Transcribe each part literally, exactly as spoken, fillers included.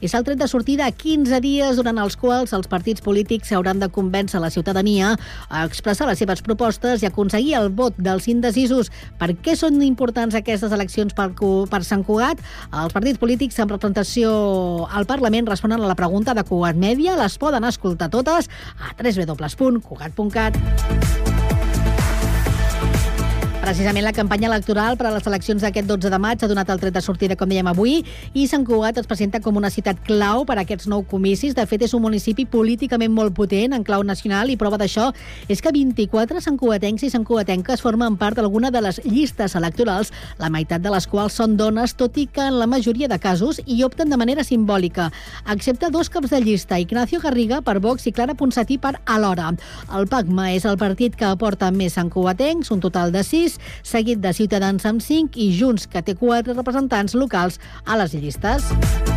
És el tret de sortida a quinze dies durant els quals els partits polítics hauran de convèncer la ciutadania a expressar les seves propostes i aconseguir el vot dels indecisos. Per què són importants aquestes eleccions per, per Sant Cugat? Els partits polítics amb representació al Parlament responen a la pregunta de Cugat Mèdia. Les poden escoltar totes a w w w punt cugat punt cat. Precisament la campanya electoral per a les eleccions d'aquest dotze de maig ha donat el tret de sortida, com dèiem avui, i Sant Cugat es presenta com una ciutat clau per a aquests nou comicis. De fet, és un municipi políticament molt potent, en clau nacional, i prova d'això és que vint-i-quatre santcugatencs i santcugatenques formen part d'alguna de les llistes electorals, la meitat de les quals són dones, tot i que en la majoria de casos hi opten de manera simbòlica, excepte dos caps de llista, Ignacio Garriga per Vox i Clara Ponsatí per Alhora. El PACMA és el partit que aporta més santcugatencs, un total de sis, seguit de Ciutadans amb cinc i Junts, que té quatre representants locals a les llistes.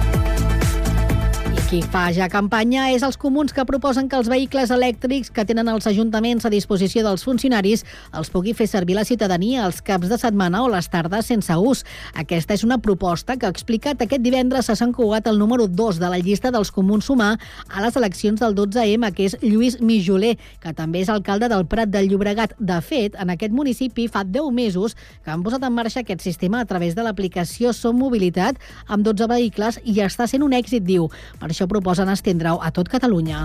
Qui fa ja campanya és els comuns, que proposen que els vehicles elèctrics que tenen els ajuntaments a disposició dels funcionaris els pugui fer servir la ciutadania els caps de setmana o les tardes sense ús. Aquesta és una proposta que ha explicat aquest divendres a Sant Cugat el número dos de la llista dels comuns sumar a les eleccions del dotze eme, que és Lluís Mijoler, que també és alcalde del Prat de Llobregat. De fet, en aquest municipi fa deu mesos que han posat en marxa aquest sistema a través de l'aplicació Som Mobilitat amb dotze vehicles i està sent un èxit, diu. Per això proposen estendre-ho a tot Catalunya.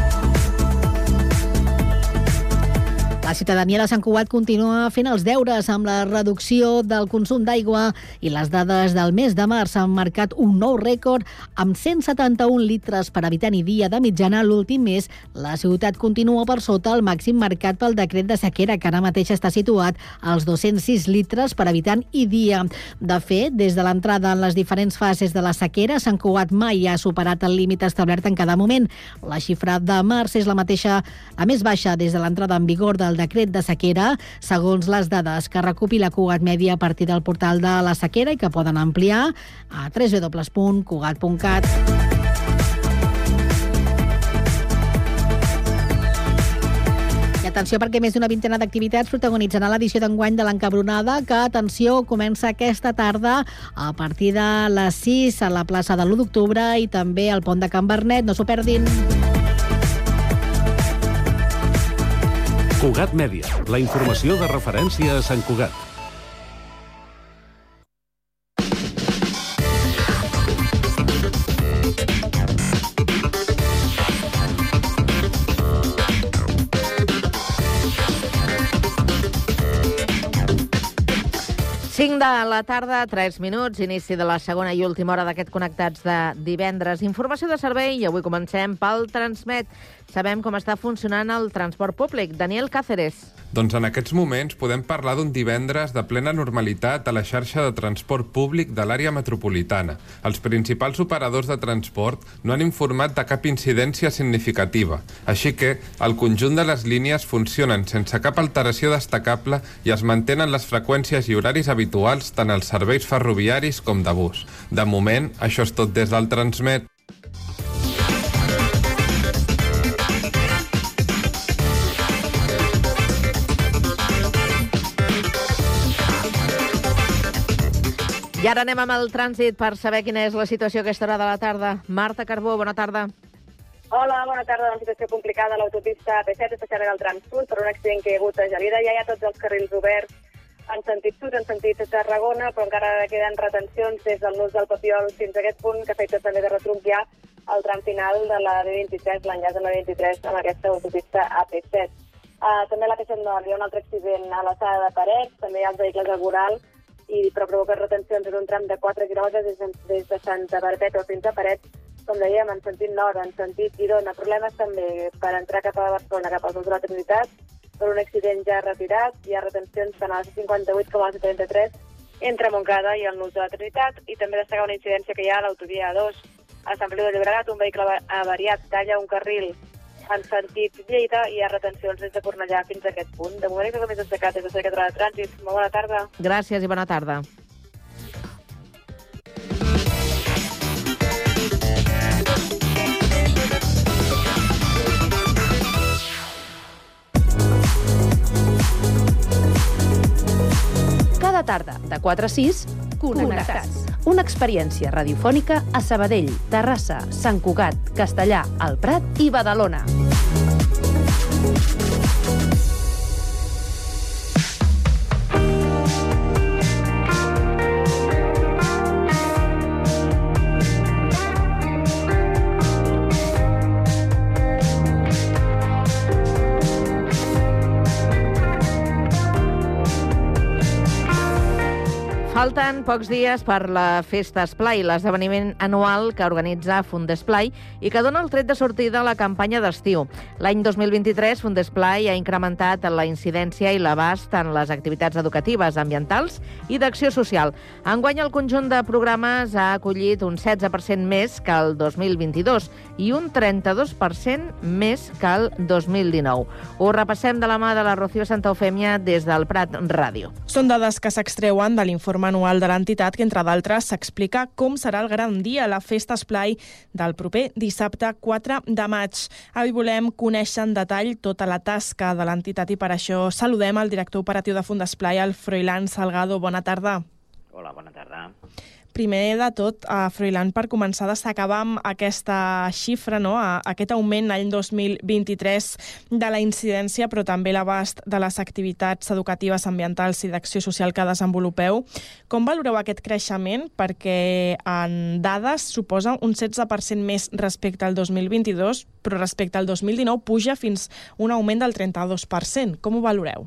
La ciutadania de Sant Cugat continua fent els deures amb la reducció del consum d'aigua i les dades del mes de març han marcat un nou rècord amb cent setanta-un litres per habitant i dia de mitjana. L'últim mes, la ciutat continua per sota el màxim marcat pel decret de sequera, que ara mateix està situat als dos-cents sis litres per habitant i dia. De fet, des de l'entrada en les diferents fases de la sequera, Sant Cugat mai ha superat el límit establert en cada moment. La xifra de març és la mateixa, la més baixa des de l'entrada en vigor del decret de sequera, segons les dades que recopila Cugat Mèdia a partir del portal de la sequera i que poden ampliar a w w w punt cugat punt cat. I atenció, perquè més d'una vintena d'activitats protagonitzaran l'edició d'enguany de l'Encabronada, que, atenció, comença aquesta tarda a partir de les sis a la plaça de l'u d'octubre i també al pont de Can Bernet. No s'ho perdin. Cugat Mèdia, la informació de referència a Sant Cugat. cinc de la tarda, tres minuts, inici de la segona i última hora d'aquest Connectats de divendres. Informació de servei i avui comencem pel Transmet. Sabem com està funcionant el transport públic. Daniel Cáceres. Doncs en aquests moments podem parlar d'un divendres de plena normalitat a la xarxa de transport públic de l'àrea metropolitana. Els principals operadors de transport no han informat de cap incidència significativa, així que el conjunt de les línies funcionen sense cap alteració destacable i es mantenen les freqüències i horaris habituals tant als serveis ferroviaris com de bus. De moment, això és tot des del Transmet. I ara anem amb el trànsit per saber quina és la situació a aquesta hora de la tarda. Marta Carbó, bona tarda. Hola, bona tarda. Una situació complicada a l'autopista A P set, especialment al tram sud, per un accident que hi ha hagut a Gelida. Ja hi ha tots els carrils oberts en sentit sud, en sentit Tarragona, però encara queden retencions des del nus del Papiol fins a aquest punt, que afecta també de retruc ja el tram final de la B vint-i-tres, l'enllaç de la B vint-i-tres amb aquesta autopista A P set. Uh, també a l'A P set Nord hi ha un altre accident a l'alçada de Parets, també hi ha els vehicles al Goral, i però provoca retencions en un tram de quatre quilòmetres des de, des de Santa Perpètua fins a Parets, com dèiem, en sentit nord, en sentit Girona. Problemes també per entrar cap a Barcelona, cap al nus de la Trinitat, per un accident ja retirat. Hi ha retencions tant a la C cinquanta-vuit com a la C trenta-tres entre Montcada i el nus de la Trinitat, i també destacar una incidència que hi ha a l'autovia A dos a Sant Feliu de Llobregat. Un vehicle avariat talla un carril en sentit Lleida i hi ha retencions des de Cornellà fins a aquest punt. De moment, que més destacat és la Secretaria de Trànsit. Molt bona tarda. Gràcies i bona tarda. Cada tarda, de quatre a sis, Connectats. Una experiència radiofònica a Sabadell, Terrassa, Sant Cugat, Castellà, El Prat i Badalona. Falten pocs dies per la Festa Esplai, l'esdeveniment anual que organitza Fundesplai i que dona el tret de sortida a la campanya d'estiu. L'any dos mil vint-i-tres, Fundesplai ha incrementat la incidència i l'abast en les activitats educatives, ambientals i d'acció social. Enguany, el conjunt de programes ha acollit un setze per cent més que el dos mil vint-i-dos i un trenta-dos per cent més que el dos mil dinou. Ho repassem de la mà de la Rocío Santa Eufèmia des del Prat Ràdio. Són dades que s'extreuen de l'informe anual de l'entitat que, entre d'altres, s'explica com serà el gran dia, la Festa Esplai del proper dissabte quatre de maig. Avui volem conèixer en detall tota la tasca de l'entitat i per això saludem el director operatiu de Fundesplai, el Froilán Salgado. Bona tarda. Hola, bona tarda. Primer de tot, a Froilán, per començar a destacar amb aquesta xifra, no? Aquest augment l'any dos mil vint-i-tres de la incidència, però també l'abast de les activitats educatives, ambientals i d'acció social que desenvolupeu. Com valoreu aquest creixement? Perquè en dades suposa un setze per cent més respecte al dos mil vint-i-dos, però respecte al dos mil dinou puja fins un augment del trenta-dos per cent. Com ho valoreu?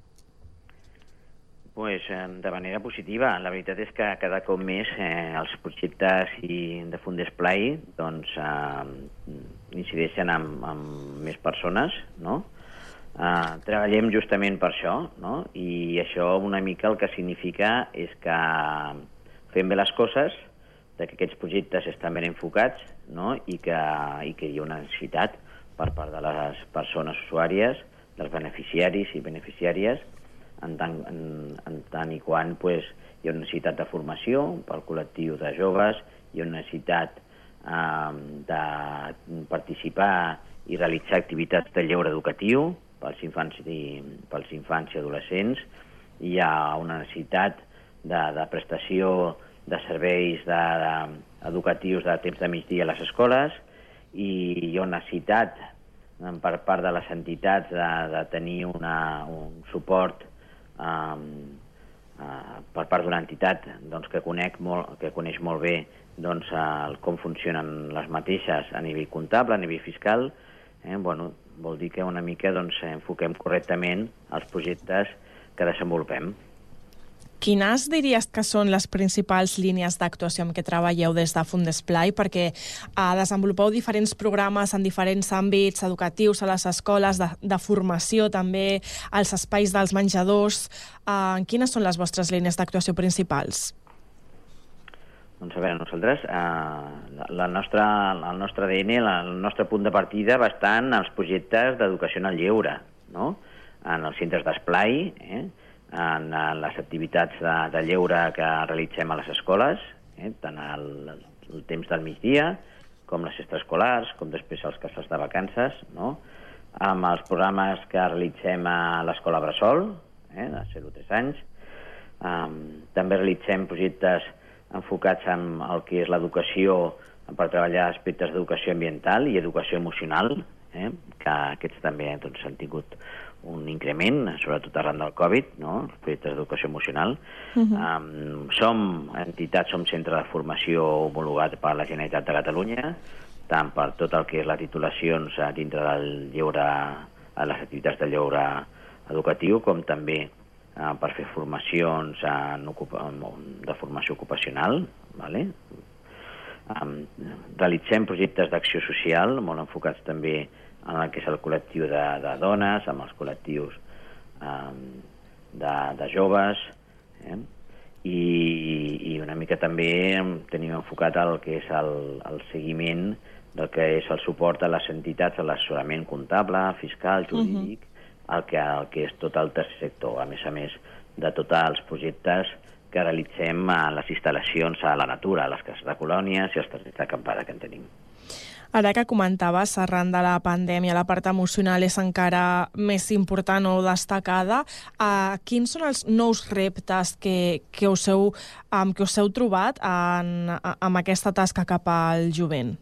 Pues, de manera positiva. La veritat és que cada cop més eh, els projectes i de Fundesplai doncs, eh, incideixen amb, amb més persones, no? Eh, treballem justament per això, no? I això una mica el que significa és que fem bé les coses, que aquests projectes estan ben enfocats, no? I, que, i que hi ha una necessitat per part de les persones usuàries, dels beneficiaris i beneficiàries, en tant, en, en tant i quan pues, hi ha una necessitat de formació pel col·lectiu de joves, hi ha una necessitat eh, de participar i realitzar activitats de lleure educatiu pels infants i, pels infants i adolescents, hi ha una necessitat de, de prestació de serveis de, de, educatius de temps de migdia a les escoles i hi ha una necessitat per part de les entitats de, de tenir una, un suport Um, uh, per part d'una entitat doncs, que, conec molt, que coneix molt bé doncs, uh, com funcionen les mateixes a nivell comptable, a nivell fiscal, eh? bueno, vol dir que una mica doncs, enfoquem correctament els projectes que desenvolupem. Quines diries que són les principals línies d'actuació amb què treballeu des de Fundesplai? Perquè eh, desenvolupeu diferents programes en diferents àmbits educatius a les escoles, de, de formació també, als espais dels menjadors. Eh, quines són les vostres línies d'actuació principals? Doncs a veure, nosaltres, eh, la, la nostra, el nostre A D N, la, el nostre punt de partida va estar en els projectes d'educació en el lleure, no? En els centres d'esplai, eh? en les activitats de, de lleure que realitzem a les escoles, eh, tant el, el temps del migdia, com les extraescolars, com després els casals de vacances, no? Amb els programes que realitzem a l'escola Bressol, eh, de zero a tres anys. Um, també realitzem projectes enfocats en el que és l'educació per treballar aspectes d'educació ambiental i educació emocional, eh, que aquests també doncs, han tingut un increment, sobretot arran del Covid, no? Els projectes d'educació emocional. Uh-huh. um, som entitats, som centre de formació homologat per la Generalitat de Catalunya, tant per tot el que és les titulacions dintre del lleure, a les activitats de lleure educatiu, com també uh, per fer formacions en ocupa, de formació ocupacional. Vale? Um, realitzem projectes d'acció social, molt enfocats també en el que és el col·lectiu de, de dones, amb els col·lectius um, de, de joves, eh? I, i una mica també tenim enfocat el que és el, el seguiment del que és el suport a les entitats, a l'assessorament comptable, fiscal, jurídic, uh-huh. el, que, el que és tot el tercer sector, a més a més de tots els projectes que realitzem a les instal·lacions a la natura, a les cases de colònies i els terrenys d'acampada que en tenim. Ara que comentaves, arran de la pandèmia, la part emocional és encara més important o destacada. Uh, quins són els nous reptes que, que, us, heu, um, que us heu trobat en, en aquesta tasca cap al jovent?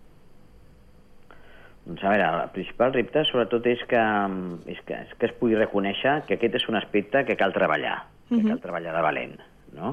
Doncs a veure, el principal repte sobretot és que, és que, és que es pugui reconèixer que aquest és un aspecte que cal treballar, que uh-huh. cal treballar de valent, no?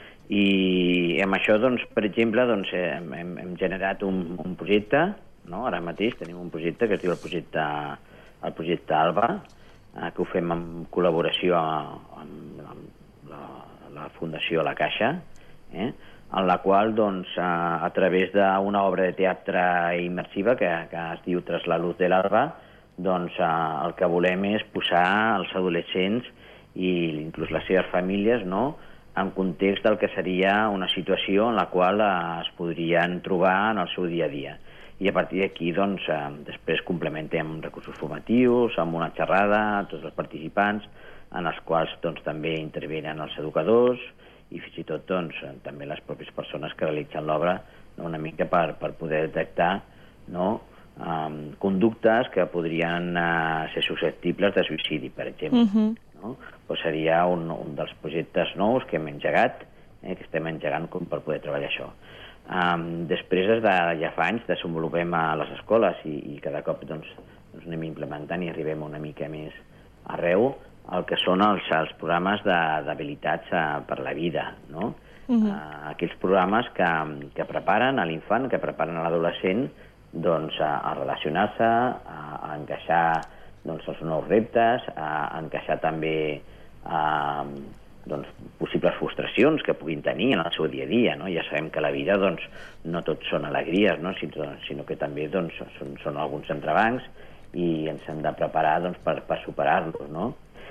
I amb això, doncs, per exemple, doncs, hem, hem generat un, un projecte, no? Ara mateix tenim un projecte que es diu el projecte, el projecte ALBA, eh, que ho fem en col·laboració amb, amb la, la Fundació La Caixa, eh? en la qual, doncs, a, a través d'una obra de teatre immersiva que, que es diu Tras la luz de l'alba, doncs, eh, el que volem és posar els adolescents i inclús les seves famílies, no?, en context del que seria una situació en la qual eh, es podrien trobar en el seu dia a dia. I a partir d'aquí, doncs, eh, després complementem recursos formatius, amb una xerrada a tots els participants, en els quals doncs, també intervenen els educadors i fins i tot doncs, també les pròpies persones que realitzen l'obra, no, una mica per, per poder detectar, no, um, conductes que podrien uh, ser susceptibles de suïcidi, per exemple. Uh-huh. No? Pues seria un, un dels projectes nous que hem engegat, eh, que estem engegant com per poder treballar això. Um, després, des de ja fa anys, desenvolupem a les escoles i, i cada cop doncs, doncs anem implementant i arribem una mica més arreu el que són els, els programes d'habilitats uh, per la vida, no? Uh-huh. uh, aquells programes que, que preparen a l'infant, que preparen a l'adolescent doncs, a, a relacionar-se, a, a encaixar doncs, els nous reptes, a encaixar també a, doncs, possibles frustracions que puguin tenir en el seu dia a dia. No? Ja sabem que la vida doncs, no tot són alegries, no? sinó, sinó que també doncs, són, són alguns entrebancs i ens hem de preparar doncs, per, per superar-los. No?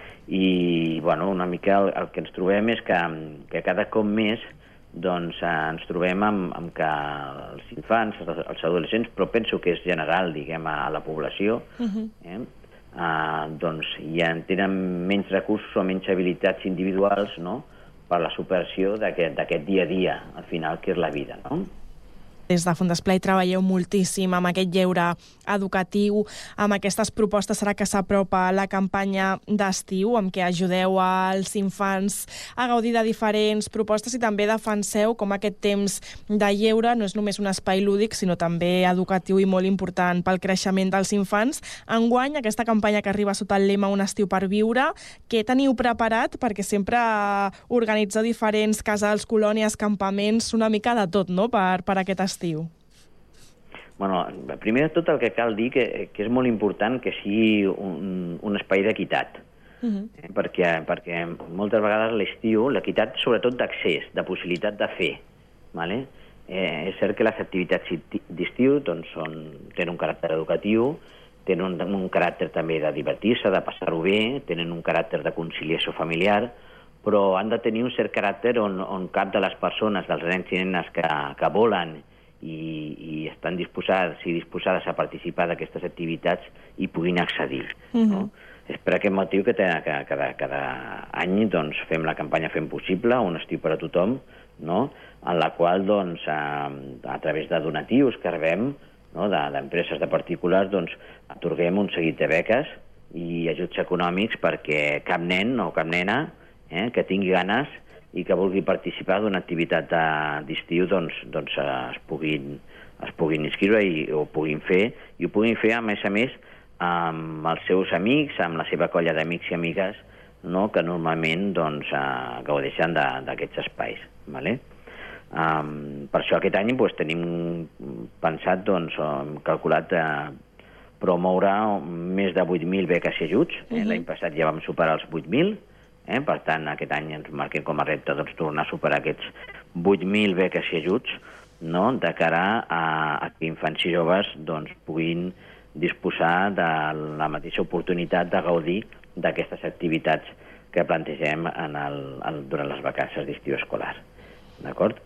I bueno, una mica el, el que ens trobem és que, que cada cop més doncs, eh, ens trobem amb, amb que els infants, els adolescents, però penso que és general, diguem, a, a la població, uh-huh. eh? Uh, doncs ja tenen menys recursos o menys habilitats individuals, no?, per la superació d'aquest dia a dia, al final, que és la vida, no? Des de Fundesplai treballeu moltíssim amb aquest lleure educatiu, amb aquestes propostes. Serà que s'apropa la campanya d'estiu, amb què ajudeu als infants a gaudir de diferents propostes i també defenseu com aquest temps de lleure no és només un espai lúdic, sinó també educatiu i molt important pel creixement dels infants. Enguany, aquesta campanya que arriba sota el lema Un estiu per viure, què teniu preparat? Perquè sempre organitzeu diferents casals, colònies, campaments, una mica de tot, no?, per, per aquest estiu. estiu? Bueno, primer de tot el que cal dir que, que és molt important que sigui un, un espai d'equitat. Uh-huh. eh, perquè, perquè moltes vegades a l'estiu l'equitat sobretot d'accés, de possibilitat de fer. Vale? Eh, és cert que les activitats d'estiu doncs, són, tenen un caràcter educatiu, tenen un, un caràcter també de divertir-se, de passar-ho bé, tenen un caràcter de conciliació familiar, però han de tenir un cert caràcter on, on cap de les persones, dels nens i nenes que, que volen i, i estan disposades i disposades a participar d'aquestes activitats i puguin accedir. Uh-huh. No? És per aquest motiu que, que cada, cada any doncs, fem la campanya Fem Possible, un estiu per a tothom, no? En la qual doncs, a, a través de donatius que rebem, no? d'empreses, de, de particulars, doncs, atorguem un seguit de beques i ajuts econòmics perquè cap nen o cap nena eh, que tingui ganes i que vulgui participar d'una activitat d'estiu doncs, doncs es, puguin, es puguin inscriure i ho puguin fer, i ho puguin fer, a més a més, amb els seus amics, amb la seva colla d'amics i amigues, no? Que normalment doncs, eh, gaudeixen d'aquests espais. Vale? Um, per això aquest any doncs, tenim pensat, doncs, hem calculat eh, promoure més de vuit mil beques i ajuts. Eh? Uh-huh. L'any passat ja vam superar els vuit mil, eh? Per tant, aquest any ens marquem com a repte doncs, tornar a superar aquests vuit mil beques i ajuts, no? De cara a, a que infants i joves doncs, puguin disposar de la mateixa oportunitat de gaudir d'aquestes activitats que plantegem en el, en, durant les vacances d'estiu escolar. D'acord?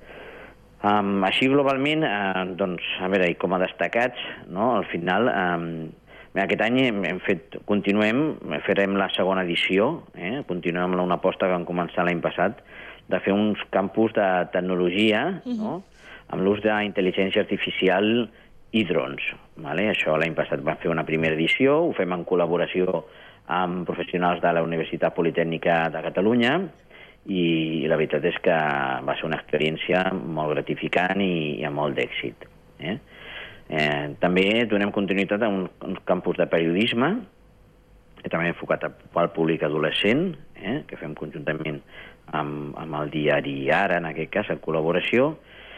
Um, així, globalment, uh, doncs, a veure, i com a destacats, no? Al final, um, aquest any hem, hem fet, continuem, farem la segona edició, eh? Continuem amb una aposta que vam començar l'any passat, de fer uns campus de tecnologia, uh-huh. no? Amb l'ús d'intel·ligència artificial i drons. Vale? Això l'any passat vam fer una primera edició, ho fem en col·laboració amb professionals de la Universitat Politècnica de Catalunya i la veritat és que va ser una experiència molt gratificant i, i amb molt d'èxit. Eh? Eh, també donem continuïtat a un, uns campus de periodisme, que també enfocat al públic adolescent, eh? que fem conjuntament amb, amb el diari Ara, en aquest cas, en col·laboració.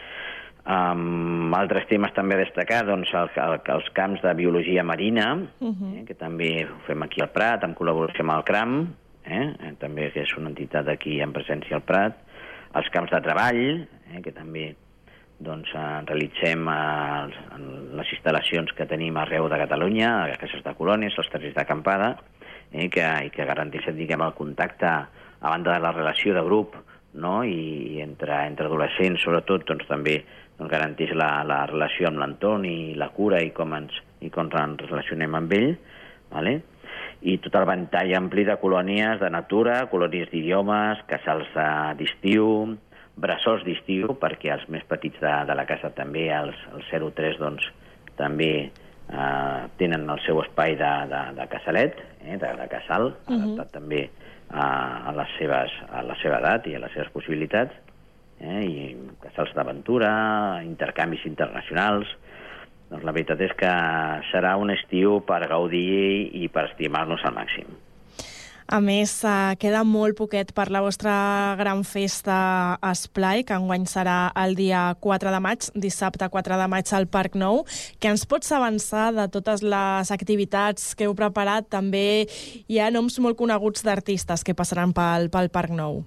Um, altres temes també a destacar, doncs, el, el, els camps de biologia marina, uh-huh. eh, que també ho fem aquí al Prat, en col·laboració amb el CRAM, eh, eh, també que és una entitat aquí en presència al Prat, els camps de treball, eh, que també doncs, eh, realitzem eh, les instal·lacions que tenim arreu de Catalunya, a les cases de colònies, els terrenys d'acampada, eh, que, i que garanteixen, diguem, el contacte a banda de la relació de grup, no? I, i entre, entre adolescents, sobretot, doncs, també doncs, garanteix la, la relació amb l'entorn i la cura i com ens, i com ens relacionem amb ell, vale? I tot el ventall ampli de colònies de natura, colònies d'idiomes, casals d'estiu, bressols d'estiu, perquè els més petits de, de la casa també, els, els zero tres, doncs, també eh, tenen el seu espai de, de, de casalet, eh, de, de casal, uh-huh. adaptat també a, a, les seves, a la seva edat i a les seves possibilitats, eh, i casals d'aventura, intercanvis internacionals. Doncs la veritat és que serà un estiu per gaudir i per estimar-nos al màxim. A més, eh, queda molt poquet per la vostra gran festa Esplai, que enguany serà el dia quatre de maig, dissabte quatre de maig al Parc Nou. Què ens pots avançar de totes les activitats que heu preparat? També hi ha noms molt coneguts d'artistes que passaran pel, pel Parc Nou.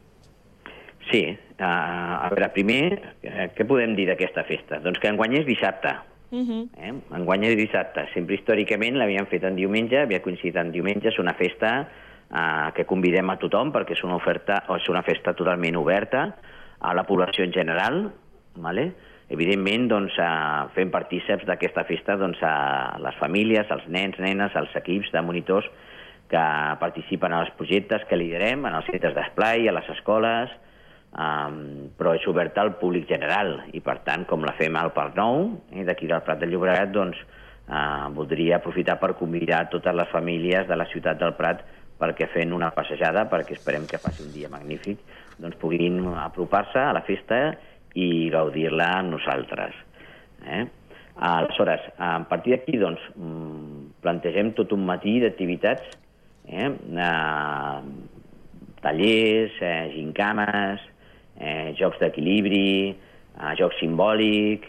Sí. Uh, a veure, primer, eh, què podem dir d'aquesta festa? Doncs que enguany és dissabte. Uh-huh. eh? Enguany és dissabte. Sempre històricament l'havíem fet en diumenge, havia coincidit en diumenge. És una festa uh, que convidem a tothom perquè és una, oferta, o és una festa totalment oberta a la població en general. Vale? Evidentment, doncs, uh, fem partíceps d'aquesta festa doncs, a les famílies, als nens, nenes, als equips de monitors que participen en els projectes que liderem, en els centres d'esplai, a les escoles, Um, però és oberta al públic general i per tant, com la fem al Parc Nou, eh, d'aquí del Prat de Llobregat, doncs uh, voldria aprofitar per convidar totes les famílies de la ciutat del Prat perquè fent una passejada, perquè esperem que faci un dia magnífic, doncs puguin apropar-se a la festa i gaudir-la amb nosaltres. Eh? Aleshores, a partir d'aquí doncs, plantegem tot un matí d'activitats, eh? uh, tallers, eh, gincames, eh, jocs d'equilibri, eh, joc simbòlic,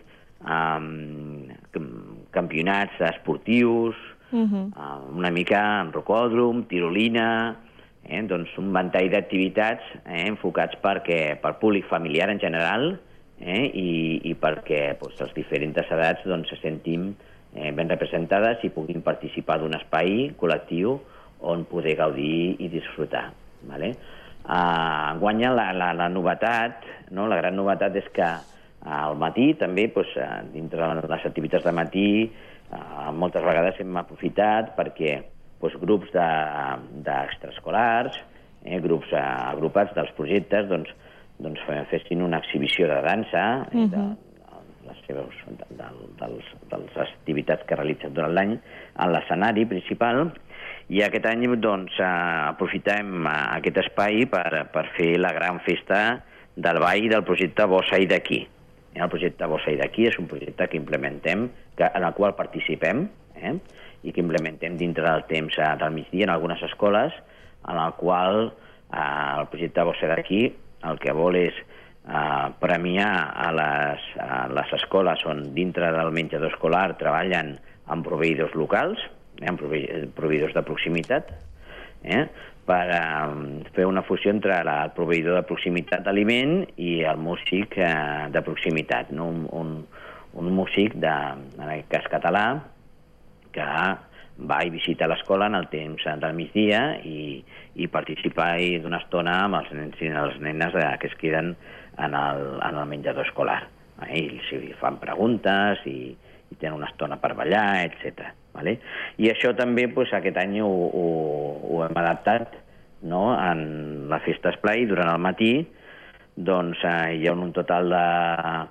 eh, campionats esportius, uh-huh. eh, una mica en rocòdrom, tirolina, eh, doncs un ventall d'activitats eh, enfocats perquè, per públic familiar en general eh, i, i perquè doncs, les diferents edats doncs, se sentin eh, ben representades i puguin participar d'un espai col·lectiu on poder gaudir i disfrutar. Vale? Uh, guanya la, la, la novetat, no? La gran novetat és que uh, al matí també, pues, uh, dintre de les activitats de matí, uh, moltes vegades hem aprofitat perquè pues, grups d'extraescolars, de, eh, grups uh, agrupats dels projectes, doncs, doncs fessin una exhibició de dansa, uh-huh. eh, de, les seves, de, de, dels, de les activitats que realitzen durant l'any en l'escenari principal. I aquest any doncs, aprofitem aquest espai per, per fer la gran festa del ball del projecte Bossa i d'aquí. El projecte Bossa i d'aquí és un projecte que implementem, que, en el qual participem, eh, i que implementem dintre del temps del migdia en algunes escoles, en el qual eh, el projecte Bossa i d'aquí el que vol és eh, premiar a les, a les escoles on dintre del menjador escolar treballen amb proveïdors locals, amb proveïdors de proximitat, eh, per eh, fer una fusió entre la, el proveïdor de proximitat d'aliment i el músic eh, de proximitat, no? un, un, un músic, de, en aquest cas català, que va i visita l'escola en el temps del migdia i, i participa d'una estona amb els nens i les nenes eh, que es queden en el, en el menjador escolar. Eh, I si fan preguntes i, i tenen una estona per ballar, etcètera. Vale? I això també pues, aquest any ho, ho, ho hem adaptat, no? En la festa Esplai durant el matí doncs, eh, hi ha un total de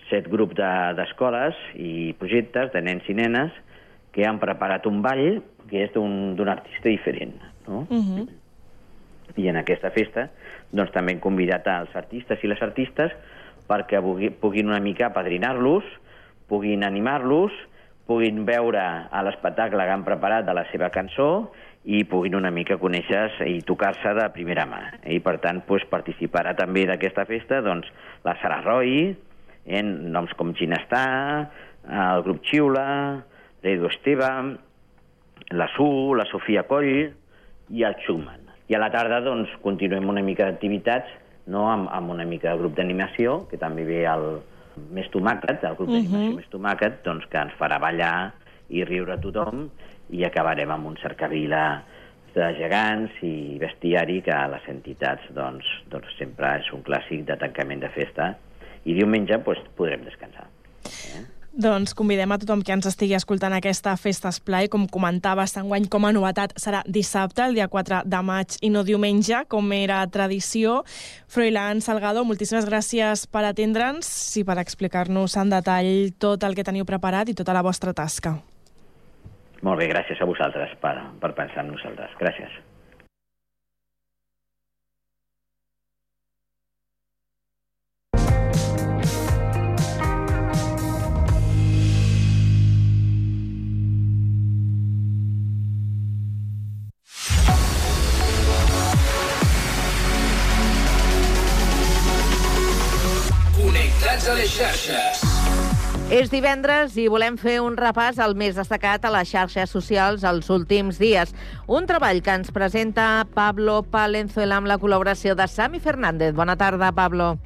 set grups d'escoles i projectes de nens i nenes que han preparat un ball que és d'un artista diferent, no? Uh-huh. I en aquesta festa doncs, també hem convidat als artistes i les artistes perquè puguin una mica apadrinar-los, puguin animar-los, puguin veure a l'espectacle que han preparat de la seva cançó i puguin una mica conèixer i tocar-se de primera mà. I per tant doncs, participarà també d'aquesta festa doncs, la Sara Roy, en noms com Ginestà, el grup Xiula, l'Edu Esteve, la Su, la Sofia Coll i el Schumann. I a la tarda doncs, continuem una mica d'activitats, no? amb, amb una mica de grup d'animació, que també ve el Més Tomàquet, el grup d'animació uh-huh. Més Tomàquet, doncs, que ens farà ballar i riure a tothom, i acabarem amb un cercavila de gegants i bestiari que a les entitats doncs, doncs, sempre és un clàssic de tancament de festa, i diumenge doncs, podrem descansar. Eh? Doncs convidem a tothom que ens estigui escoltant aquesta Festa Esplai. Com comentaves, enguany com a novetat serà dissabte, el dia quatre de maig, i no diumenge, com era tradició. Froilán Salgado, moltíssimes gràcies per atendre'ns i per explicar-nos en detall tot el que teniu preparat i tota la vostra tasca. Molt bé, gràcies a vosaltres per, per pensar en nosaltres. Gràcies. A les xarxes. És divendres i volem fer un repàs al més destacat a les xarxes socials els últims dies. Un treball que ens presenta Pablo Palenzuela amb la col·laboració de Sami Fernández. Bona tarda, Pablo.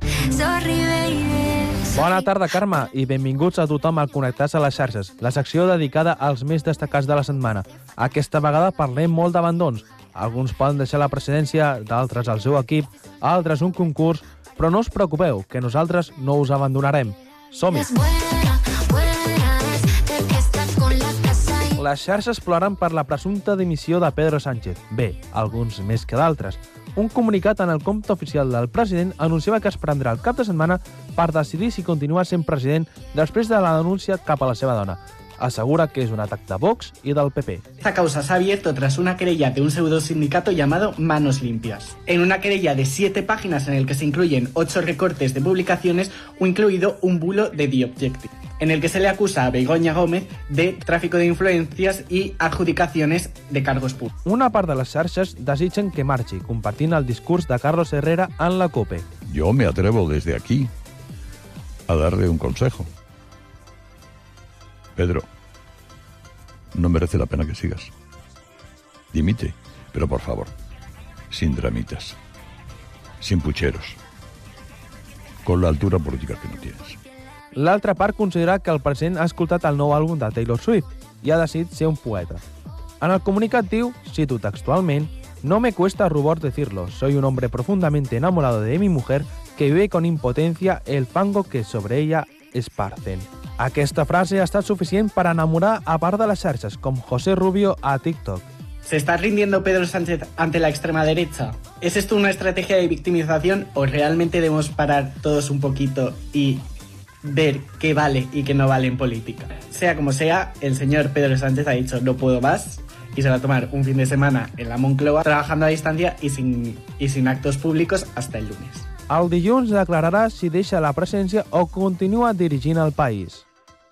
Bona tarda, Carme, i benvinguts a tothom al Connectats a les xarxes, la secció dedicada als més destacats de la setmana. Aquesta vegada parlem molt d'abandons. Alguns poden deixar la presidència, d'altres el seu equip, altres un concurs, però no us preocupeu, que nosaltres no us abandonarem. Som-hi! Les xarxes ploren per la presumpta dimissió de Pedro Sánchez. Bé, alguns més que d'altres. Un comunicat en el compte oficial del president anunciava que es prendrà el cap de setmana per decidir si continua sent president després de la denúncia cap a la seva dona. Asegura que es un ataque de Vox y del P P. Esta causa se ha abierto tras una querella de un pseudo sindicato llamado Manos Limpias. En una querella de siete páginas en el que se incluyen ocho recortes de publicaciones o incluido un bulo de The Objective, en el que se le acusa a Begoña Gómez de tráfico de influencias y adjudicaciones de cargos públicos. Una part de les xarxes desitgen que marxi, compartint el discurs de Carlos Herrera en la COPE. Yo me atrevo desde aquí a darle un consejo. Pedro, no merece la pena que sigas. Dimite, pero por favor, sin dramitas, sin pucheros, con la altura política que no tienes. L'altra part considera que el president ha escoltat el nou àlbum de Taylor Swift i ha decidit ser un poeta. En el comunicat diu, cito textualment, «No me cuesta rubor decirlo, soy un hombre profundamente enamorado de mi mujer que vive con impotencia el fango que sobre ella esparcen». Aquesta frase ha estat suficient per enamorar a part de les xarxes, com José Rubio a TikTok. ¿Se está rindiendo Pedro Sánchez ante la extrema derecha? ¿Es esto una estrategia de victimización o realmente debemos parar todos un poquito y ver qué vale y qué no vale en política? Sea como sea, el señor Pedro Sánchez ha dicho no puedo más y se va a tomar un fin de semana en la Moncloa trabajando a distancia y sin, y sin actos públicos hasta el lunes. El dilluns declararà si deixa la presidència o continua dirigint el país.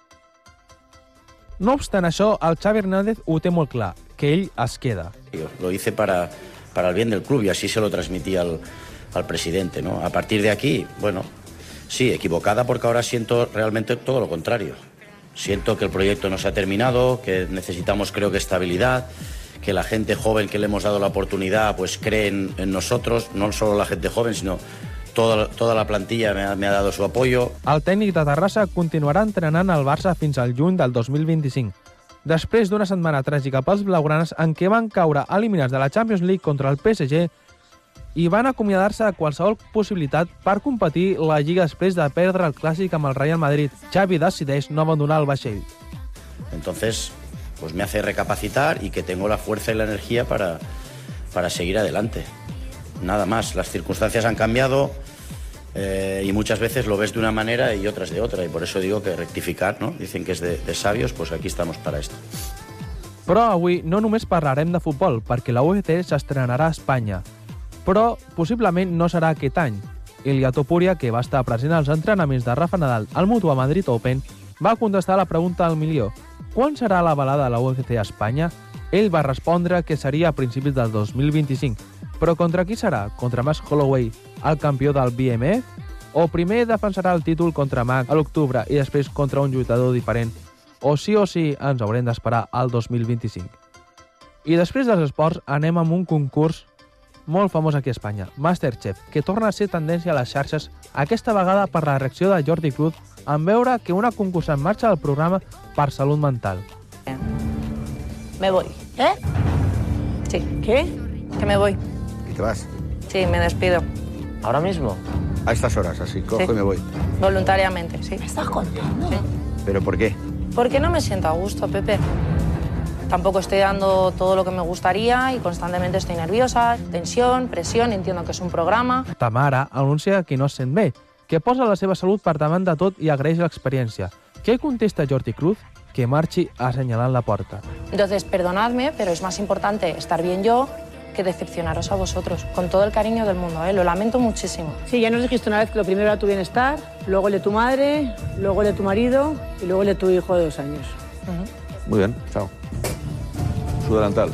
No obstant això, el Xavi Hernández ho té molt clar, que ell es queda. Lo hice para, para el bien del club y así se lo transmití al, al presidente, ¿no? A partir de aquí, bueno, sí, equivocada porque ahora siento realmente todo lo contrario. Siento que el proyecto no se ha terminado, que necesitamos, creo que, estabilidad, que la gente joven que le hemos dado la oportunidad pues cree en, en nosotros, no solo la gente joven, sino toda, toda la plantilla me ha, me ha dado su apoyo. El tècnic de Terrassa continuarà entrenant al Barça fins al juny del dos mil vint-i-cinc, després d'una setmana tràgica pels blaugranes en què van caure eliminats de la Champions League contra el P S G i van acomiadar-se de qualsevol possibilitat per competir la Lliga després de perdre el Clàssic amb el Real Madrid. Xavi decideix no abandonar el vaixell. Entonces, pues me hace recapacitar y que tengo la fuerza y la energía para, para seguir adelante. Nada más, las circunstancias han cambiado, Eh, y muchas veces lo ves de una manera y otras de otra, y por eso digo que rectificar, ¿no? Dicen que es de, de sabios, pues aquí estamos para esto. Però avui no només parlarem de futbol, perquè la U F C s'estrenarà a Espanya. Però possiblement no serà aquest any. Ilia Topuria, que va estar present als entrenaments de Rafa Nadal al Mutua Madrid Open, va contestar la pregunta al milió: quan serà la balada de la U F C a Espanya? Ell va respondre que seria a principis del dos mil vint-i-cinc. Però contra qui serà? Contra Max Holloway, el campió del B M F? O primer defensarà el títol contra Max a l'octubre i després contra un lluitador diferent? O sí o sí ens haurem d'esperar al dos mil vint-i-cinc? I després dels esports anem amb un concurs molt famós aquí a Espanya, Masterchef, que torna a ser tendència a les xarxes, aquesta vegada per la reacció de Jordi Cruz en veure que una concursant marxa del programa per salut mental. Me voy. ¿Eh? Sí. ¿Qué? Que me voy. ¿Y te vas? Sí, me despido. ¿Ahora mismo? A estas horas, así, cojo Sí. y me voy. Voluntariamente, sí. ¿Me estás contando? Sí. ¿Pero por qué? Porque no me siento a gusto, Pepe. Tampoco estoy dando todo lo que me gustaría y constantemente estoy nerviosa, tensión, presión, entiendo que es un programa. Tamara anuncia que no es sent bé, que posa la seva salut per davant de tot i agraeix l'experiència. Què contesta Jordi Cruz? Que marxi assenyalant la porta. Entonces, perdonadme, pero es más importante estar bien yo que decepcionaros a vosotros, con todo el cariño del mundo, ¿eh? Lo lamento muchísimo. Sí, ya nos dijiste una vez que lo primero era tu bienestar, luego el de tu madre, luego el de tu marido y luego el de tu hijo de dos años. Muy bien, chao. Su delantal.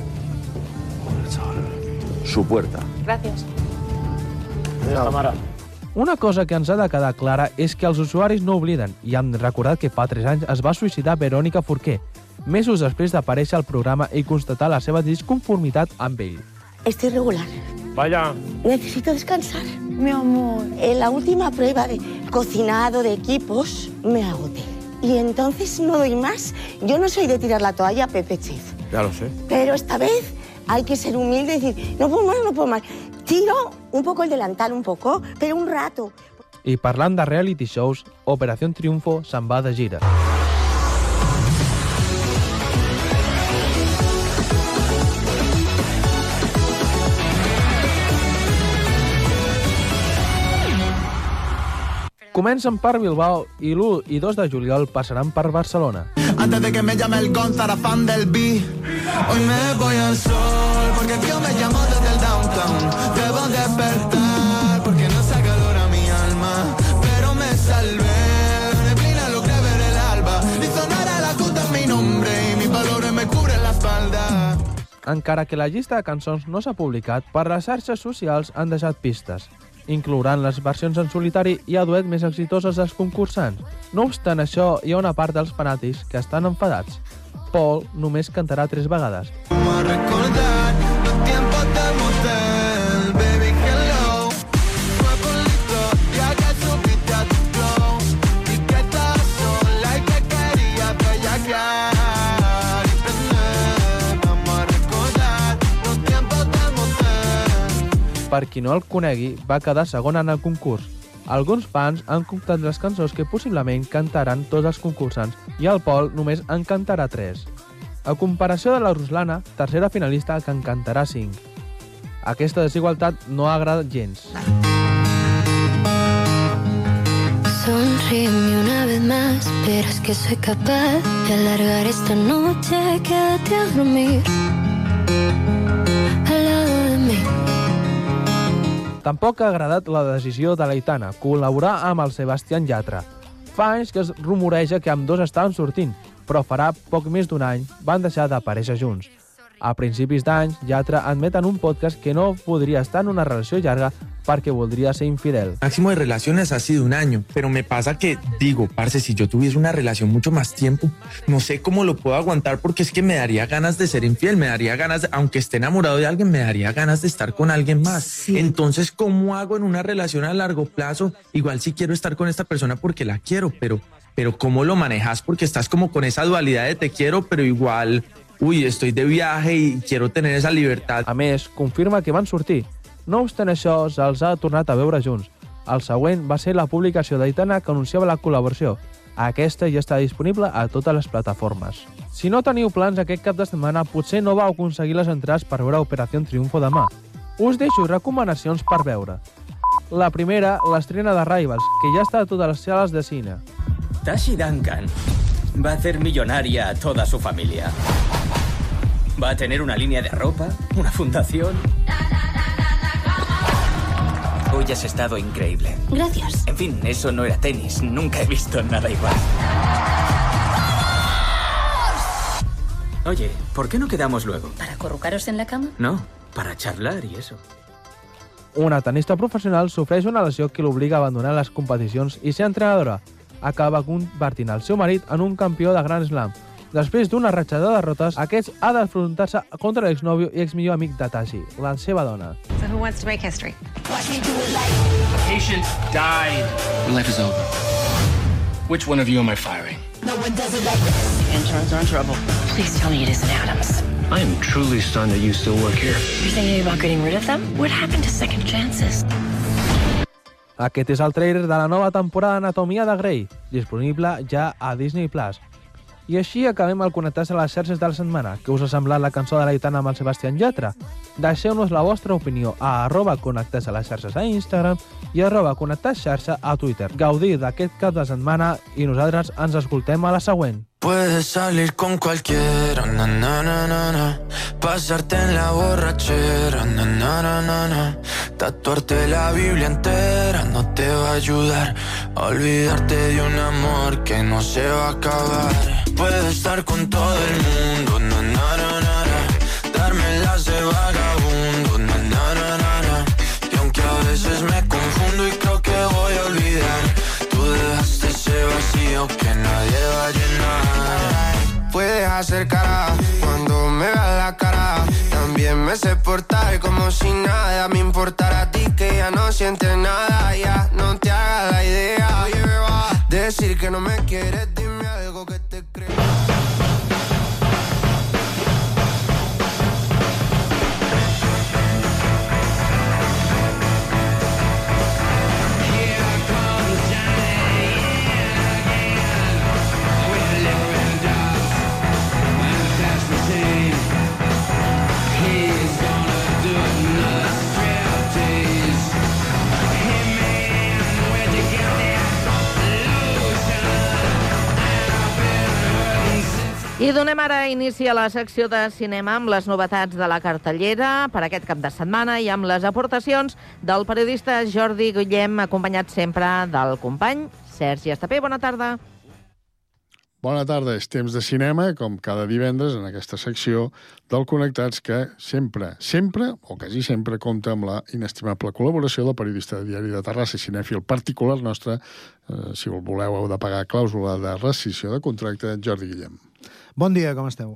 Su puerta. Gracias. Tamara. Una cosa que ens ha de quedar clara és que els usuaris no obliden i han recordat que fa tres anys es va suïcidar Verònica Forqué, mesos després d'aparèixer al programa i constatar la seva disconformitat amb ell. Estoy regular. Vaya. Necesito descansar. Mi amor, en la última prueba de cocinado de equipos me agoté. Y entonces no doy más. Yo no soy de tirar la toalla, Pepe Chef. Ya lo sé. Pero esta vez hay que ser humilde y decir, no puedo más, no puedo más. Tiro un poco el delantal, un poco, pero un rato. I parlant de reality shows, Operació Triunfo se'n va de gira. Comencen per Bilbao i l'u i dos de juliol passaran per Barcelona. Antes de que me llame el Gonzara, fan del B. Hoy me voy al sol, porque Dios me llamó desde el downtown. Debo despertar, porque no se acalora mi alma. Pero me salvé, la neblina logré ver el alba. Y sonará la cuta mi nombre, y mis valores me cubren la espalda. Encara que la llista de cançons no s'ha publicat, per les xarxes socials han deixat pistes. Inclouran les versions en solitari i a duet més exitoses dels concursants. No obstant això, hi ha una part dels fanàtics que estan enfadats. Paul només cantarà tres vegades. Per qui no el conegui, va quedar segon en el concurs. Alguns fans han comptat les cançons que possiblement cantaran tots els concursants i el Pol només en cantarà tres. A comparació de la Ruslana, tercera finalista, que en cantarà cinc. Aquesta desigualtat no ha agradat gens. Sonríeme una vez más, verás que soy capaz de alargar esta noche, quédate a dormir al lado de mí. Tampoc ha agradat la decisió de l'Aitana, col·laborar amb el Sebastián Yatra. Fa anys que es rumoreja que amb dos estaven sortint, però farà poc més d'un any van deixar d'aparèixer junts. A principis d'any, Yatra admet en un podcast que no podria estar en una relació llarga perquè voldria ser infidel. Máximo de relaciones ha sido un año, pero me pasa que, digo, parce, si yo tuviese una relación mucho más tiempo, no sé cómo lo puedo aguantar porque es que me daría ganas de ser infiel, me daría ganas, de, aunque esté enamorado de alguien, me daría ganas de estar con alguien más. Sí. Entonces, ¿cómo hago en una relación a largo plazo? Igual sí quiero estar con esta persona porque la quiero, pero, pero ¿cómo lo manejas? Porque estás como con esa dualidad de te quiero, pero igual... Ui, estoy de viaje i quiero tener esa libertad. A més, confirma que van sortir. No obstant això, se'ls ha tornat a veure junts. El següent va ser la publicació d'Aitana que anunciava la col·laboració. Aquesta ja està disponible a totes les plataformes. Si no teniu plans aquest cap de setmana, potser no vau aconseguir les entrades per veure Operació Triunfo demà. Us deixo recomanacions per veure. La primera, l'estrena de Rivals, que ja està a totes les sales de cine. Tashi Duncan va a hacer millonaria a toda su familia. Va a tener una línea de ropa, una fundación. Hoy has estado increíble. Gracias. En fin, eso no era tenis. Nunca he visto nada igual. Oye, ¿por qué no quedamos luego? ¿Para acurrucaros en la cama? No, para charlar y eso. Una tenista professional sofreix una lesió que l'obliga a abandonar les competicions i ser entrenadora. Acaba convertint el seu marit en un campió de Grand Slam. Després d'una ratxa de derrotes, aquest ha d'enfrontar-se contra l'exnòvio i exmillor amic de Tashi, la seva dona. So who wants to make history? A patient died. Your life is over. Which one of you am I firing? No one does it like this. Interns are in trouble. Please tell me it isn't Adams. I am truly stunned that you still work here. You're thinking about getting rid of them? What happened to second chances? Aquest és el trailer de la nova temporada d'Anatomia de Grey, disponible ja a Disney plus. I així acabem el Connectats a les xarxes de la setmana. Què us ha semblat la cançó de l'Aitana amb el Sebastián Yatra? Deixeu-nos la vostra opinió a arroba Connectats a les xarxes a Instagram i arroba Connectats xarxa a Twitter. Gaudir d'aquest cap de setmana i nosaltres ens escoltem a la següent. Puedes salir con cualquiera, na, na, na, na, na. Pasarte en la borrachera, na, na, na, na, na. Tatuarte la Biblia entera no te va a ayudar a olvidarte de un amor que no se va a acabar. Puedes estar con todo el mundo, na, na, na, na, na. Darme las de vagabundo, na, na, na, na, na. Y aunque a veces me confundo y creo que voy a olvidar, tú dejaste ese vacío que nadie va a llenar. Puedes hacer cara cuando me veas la cara. También me sé portar como si nada me importara a ti, que ya no sientes nada. Ya no te hagas la idea. Oye, beba, decir que no me quieres, dime algo que te crea. I donem ara inici a la secció de cinema amb les novetats de la cartellera per aquest cap de setmana i amb les aportacions del periodista Jordi Guillem, acompanyat sempre del company Sergi Estapé. Bona tarda. Bona tarda, és temps de cinema, com cada divendres en aquesta secció del Connectats, que sempre, sempre, o quasi sempre, compta amb la inestimable col·laboració del periodista de Diari de Terrassa i cinèfil particular nostre, eh, si el voleu heu de pagar clàusula de rescissió de contracte, Jordi Guillem. Bon dia, com esteu?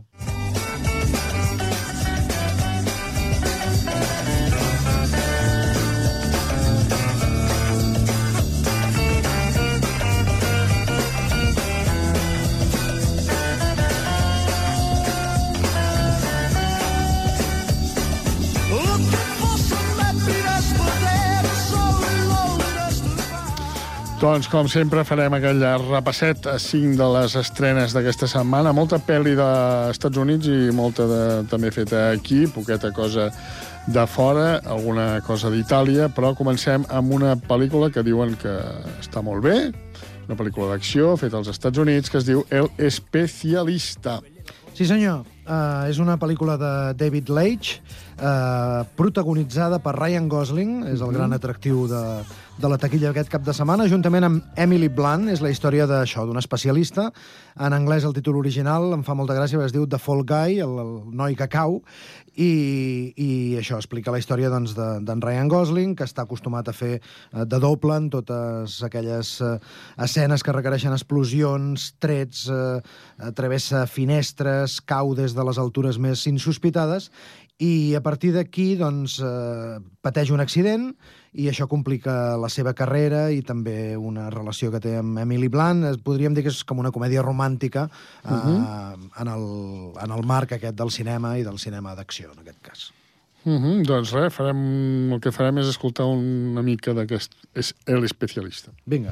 Doncs, com sempre, farem aquell repasset a cinc de les estrenes d'aquesta setmana. Molta pel·li dels Estats Units i molta de, també feta aquí, poqueta cosa de fora, alguna cosa d'Itàlia, però comencem amb una pel·lícula que diuen que està molt bé, una pel·lícula d'acció feta als Estats Units que es diu El Especialista. Sí, senyor. Uh, és una pel·lícula de David Leitch, uh, protagonitzada per Ryan Gosling, és el gran atractiu de, de la taquilla aquest cap de setmana, juntament amb Emily Blunt. És la història d'això, d'un especialista. En anglès el títol original em fa molta gràcia, perquè es diu The Fall Guy, el, el noi que cau, i, i això explica la història doncs, d'en de, Ryan Gosling, que està acostumat a fer uh, de doble en totes aquelles uh, escenes que requereixen explosions, trets, uh, travessa finestres, cau des de les altures més insospitades, i a partir d'aquí doncs, eh, pateix un accident i això complica la seva carrera i també una relació que té amb Emily Blunt. Podríem dir que és com una comèdia romàntica eh, uh-huh. en, el, en el marc aquest del cinema i del cinema d'acció, en aquest cas. Uh-huh. Doncs res, farem, el que farem és escoltar una mica d'aquest és El Especialista. Vinga.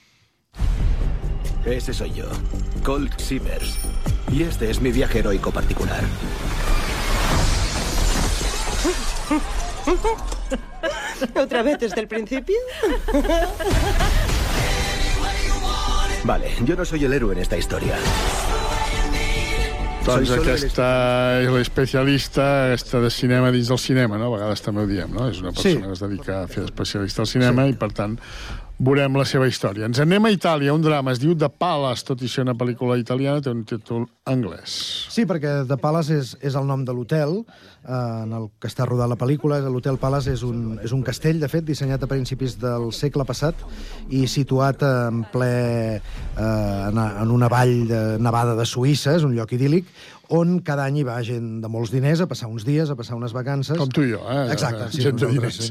Ese soy yo, Colt Sievers. Y este es mi viaje heroico particular. ¿Otra vez desde el principio? Vale, yo no soy el héroe en esta historia. Doncs aquesta és l'especialista aquesta de cinema dins del cinema, no? A vegades també ho diem, no? És una persona sí. que es dedica a fer especialista al cinema sí. i, per tant, veurem la seva història. Ens anem a Itàlia, un drama, es diu The Palace, tot i ser una pel·lícula italiana, té un títol anglès. Sí, perquè The Palace és, és el nom de l'hotel eh, en el que està rodant la pel·lícula. L'Hotel Palace és un, és un castell, de fet, dissenyat a principis del segle passat i situat en ple eh, en, en una vall de, nevada de Suïssa, és un lloc idíl·lic, on cada any hi va gent de molts diners a passar uns dies, a passar unes vacances. Com tu i jo, eh? Exacte. Sí, gent de diners.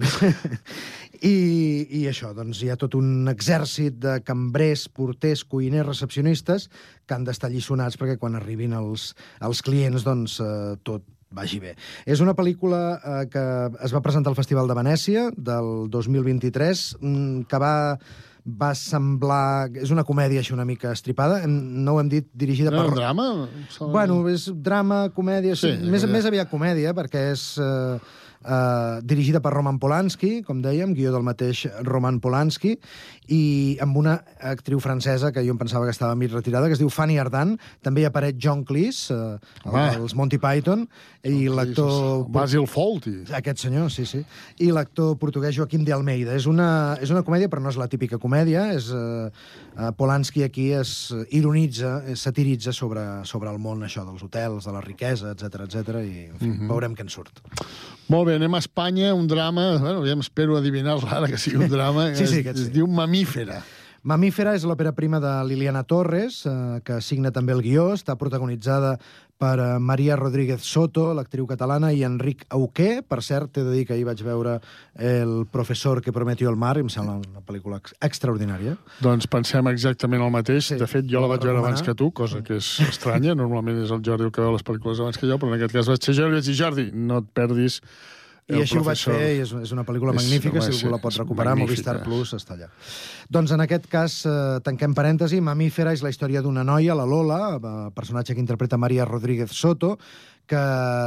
I, I això, doncs hi ha tot un exèrcit de cambrers, porters, cuiners, recepcionistes que han d'estar lliçonats perquè quan arribin els, els clients, doncs, eh, tot vagi bé. És una pel·lícula eh, que es va presentar al Festival de Venècia del dos mil vint-i-tres, que va... va semblar... És una comèdia així una mica estripada. No ho hem dit, dirigida no, per... No, drama? Bueno, és drama, comèdia... Sí, sí, més, més aviat comèdia, perquè és... Eh, Uh, dirigida per Roman Polanski, com dèiem, guió del mateix Roman Polanski, i amb una actriu francesa que jo em pensava que estava mig retirada, que es diu Fanny Ardant. També hi apareix John Cleese, uh, els Monty Python, i l'actor... Basil Fawlty. Aquest senyor, sí, sí. I l'actor portuguès Joaquim de Almeida. És una, és una comèdia, però no és la típica comèdia. És, uh, uh, Polanski aquí es ironitza, es satiritza sobre, sobre el món això dels hotels, de la riquesa, etcètera, etcètera, i en fi, mm-hmm. veurem què en surt. Molt bé, anem a Espanya, un drama, bueno, ja m'espero adivinar-la ara que sigui un drama, sí, sí, es, sí. es diu Mamífera. Mamífera és l'òpera prima de Liliana Torres, eh, que signa també el guió, està protagonitzada per uh, Maria Rodríguez Soto, l'actriu catalana, i Enric Auqué. Per cert, t'he de dir que ahir vaig veure El professor que prometió el mar, i em sembla una pel·lícula ex extraordinària. Doncs pensem exactament el mateix. Sí, de fet, jo la vaig veure abans que tu, cosa que és estranya. Normalment és el Jordi el que veu les pel·lícules abans que jo, però en aquest cas vaig ser jo i vaig dir, Jordi, no et perdis I així professor. Ho vaig fer, i és, és una pel·lícula és, magnífica, si algú la pot recuperar, Movistar Plus està allà. Doncs en aquest cas, eh, tanquem parèntesi, Mamífera és la història d'una noia, la Lola, personatge que interpreta Maria Rodríguez Soto, que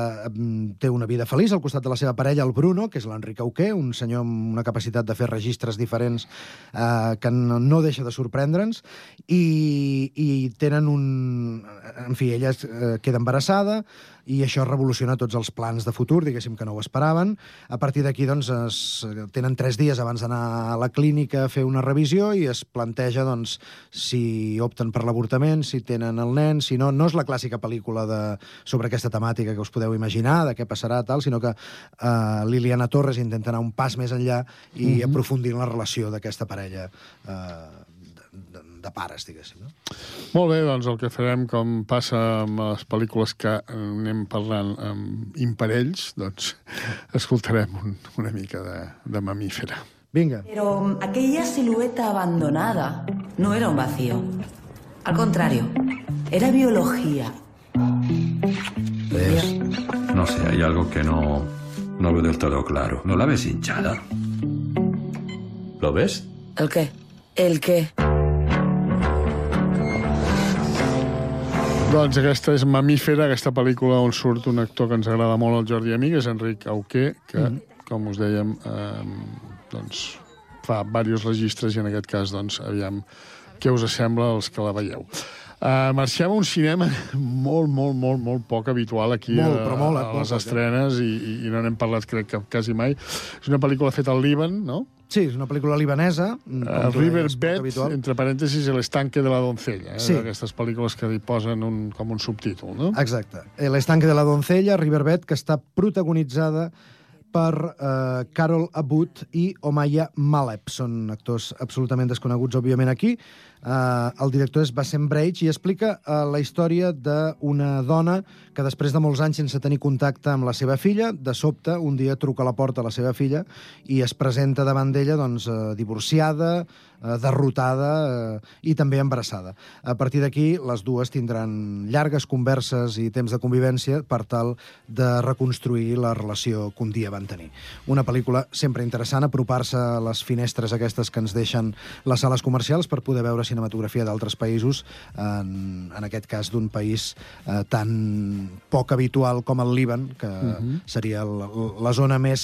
té una vida feliç al costat de la seva parella, el Bruno, que és l'Enric Auqué, un senyor amb una capacitat de fer registres diferents eh, que no, no deixa de sorprendre'ns, i, i tenen un... En fi, ella eh, queda embarassada, i això revoluciona tots els plans de futur, diguéssim que no ho esperaven. A partir d'aquí, doncs, es, tenen tres dies abans d'anar a la clínica a fer una revisió i es planteja, doncs, si opten per l'avortament, si tenen el nen, si no... No és la clàssica pel·lícula de, sobre aquesta temàtica que us podeu imaginar, de què passarà, tal, sinó que eh, Liliana Torres intenta anar un pas més enllà i mm-hmm. aprofundir en la relació d'aquesta parella eh, de, de pares, diguéssim, no? Molt bé, doncs el que farem, com passa amb les pel·lícules que anem parlant amb imparells, doncs escoltarem un, una mica de, de Mamífera. Vinga. Pero aquella silueta abandonada no era un vacío. Al contrario, era biología. ¿Ves? No sé, hay algo que no, no veo del todo claro. ¿No la ves hinchada? ¿Lo ves? ¿El qué? ¿El qué? Doncs aquesta és Mamífera, aquesta pel·lícula on surt un actor que ens agrada molt, el Jordi Amic, és Enric Auqué, que, mm. com us dèiem, eh, doncs, fa diversos registres i en aquest cas, doncs, aviam què us sembla els que la veieu. Uh, marxem a un cinema molt, molt, molt, molt poc habitual aquí molt, a, molt, a les estrenes i, i, i no n'hem parlat, crec que quasi mai. És una pel·lícula feta al Líban, no? Sí, és una pel·lícula libanesa. Uh, Riverbed, entre parèntesis, El estanque de la doncella. Eh? Sí. Aquestes pel·lícules que hi posen un, com un subtítol, no? Exacte. El estanque de la doncella, Riverbed, que està protagonitzada per uh, Carol Abud i Omaya Maleb. Són actors absolutament desconeguts, òbviament, aquí. Uh, el director és Bassem Breich i explica uh, la història d'una dona que després de molts anys sense tenir contacte amb la seva filla, de sobte, un dia truca a la porta a la seva filla i es presenta davant d'ella, doncs, uh, divorciada, uh, derrotada uh, i també embarassada. A partir d'aquí, les dues tindran llargues converses i temps de convivència per tal de reconstruir la relació que un dia van tenir. Una pel·lícula sempre interessant, apropar-se a les finestres aquestes que ens deixen les sales comercials per poder veure cinematografia d'altres països, en, en aquest cas d'un país eh, tan poc habitual com el Líban, que uh-huh. seria la, la zona més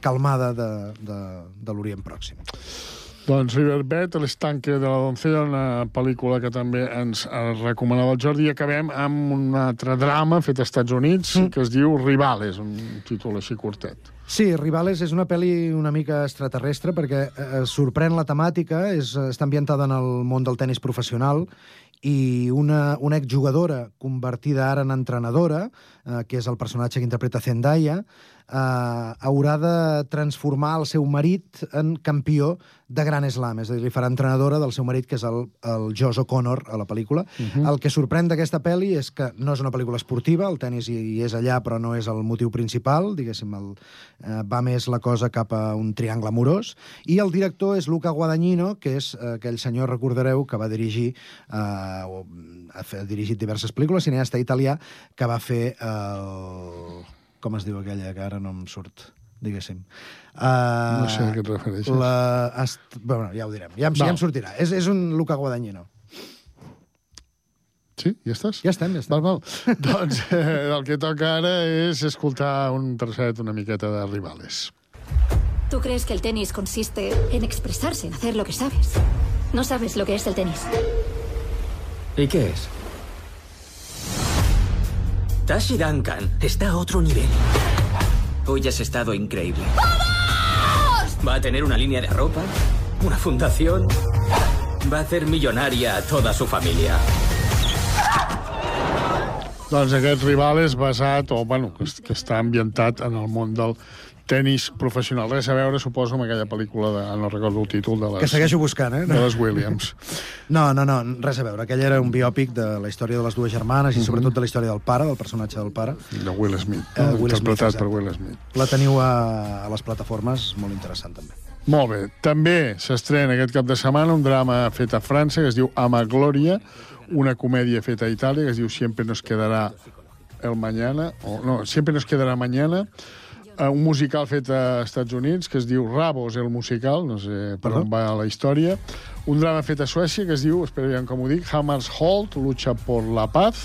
calmada de, de, de l'Orient Pròxim. Doncs Riverbed, l'estanque de la doncella, una pel·lícula que també ens recomanava el Jordi. I acabem amb un altre drama fet als Estats Units mm. que es diu Rivales, un títol així curtet. Sí, Rivales és una pel·li una mica extraterrestre perquè eh, sorprèn la temàtica, és, està ambientada en el món del tennis professional i una, una exjugadora convertida ara en entrenadora, eh, que és el personatge que interpreta Zendaya, eh, haurà de transformar el seu marit en campió de Gran Slam, és a dir, li farà entrenadora del seu marit, que és el, el Josh O'Connor a la pel·lícula. Uh-huh. El que sorprèn d'aquesta pel·li és que no és una pel·lícula esportiva, el tennis hi, hi és allà, però no és el motiu principal, diguéssim, el, eh, va més la cosa cap a un triangle amorós, i el director és Luca Guadagnino, que és eh, aquell senyor, recordareu, que va dirigir, eh, o ha, ha dirigit diverses pel·lícules, cineasta italià, que va fer el... com es diu aquella, que ara no em surt, diguéssim. Uh, no sé a què et refereixes. La, est... bueno, ja ho direm, ja, ja em sortirà. És, és un Luca Guadagnino. Sí? Ja estàs? Ja estem, ja estem. Val, val. Doncs eh, el que toca ara és escoltar un trosset, una miqueta de Rivales. ¿Tú crees que el tenis consiste en expresarse, en hacer lo que sabes? No sabes lo que es el tenis. ¿Y qué es? Tashi Duncan está a otro nivel. Hoy has estado increíble. ¡Vamos! Va a tener una línea de ropa, una fundación. Va a hacer millonaria a toda su familia. Doncs aquest Rivales basat, o bueno, que, que està ambientat en el món del tenis professional. Res a veure, suposo, amb aquella pel·lícula, de, no recordo el títol, de les... Que segueixo buscant, eh? De les Williams. No, no, no, res a veure. Aquell era un biòpic de la història de les dues germanes i sobretot de la història del pare, del personatge del pare. De Will Smith, uh, Will interpretat Smith, per Will Smith. La teniu a, a les plataformes, molt interessant també. Molt bé. També s'estrena aquest cap de setmana un drama fet a França que es diu Amagloria, una comèdia feta a Itàlia que es diu Siempre nos quedará el mañana, o no, Siempre nos quedará mañana, un musical fet als Estats Units que es diu Rabos, el musical, no sé per on va la història, un drama fet a Suècia que es diu, espera veure com ho dic, Hammersholt, lucha por la paz,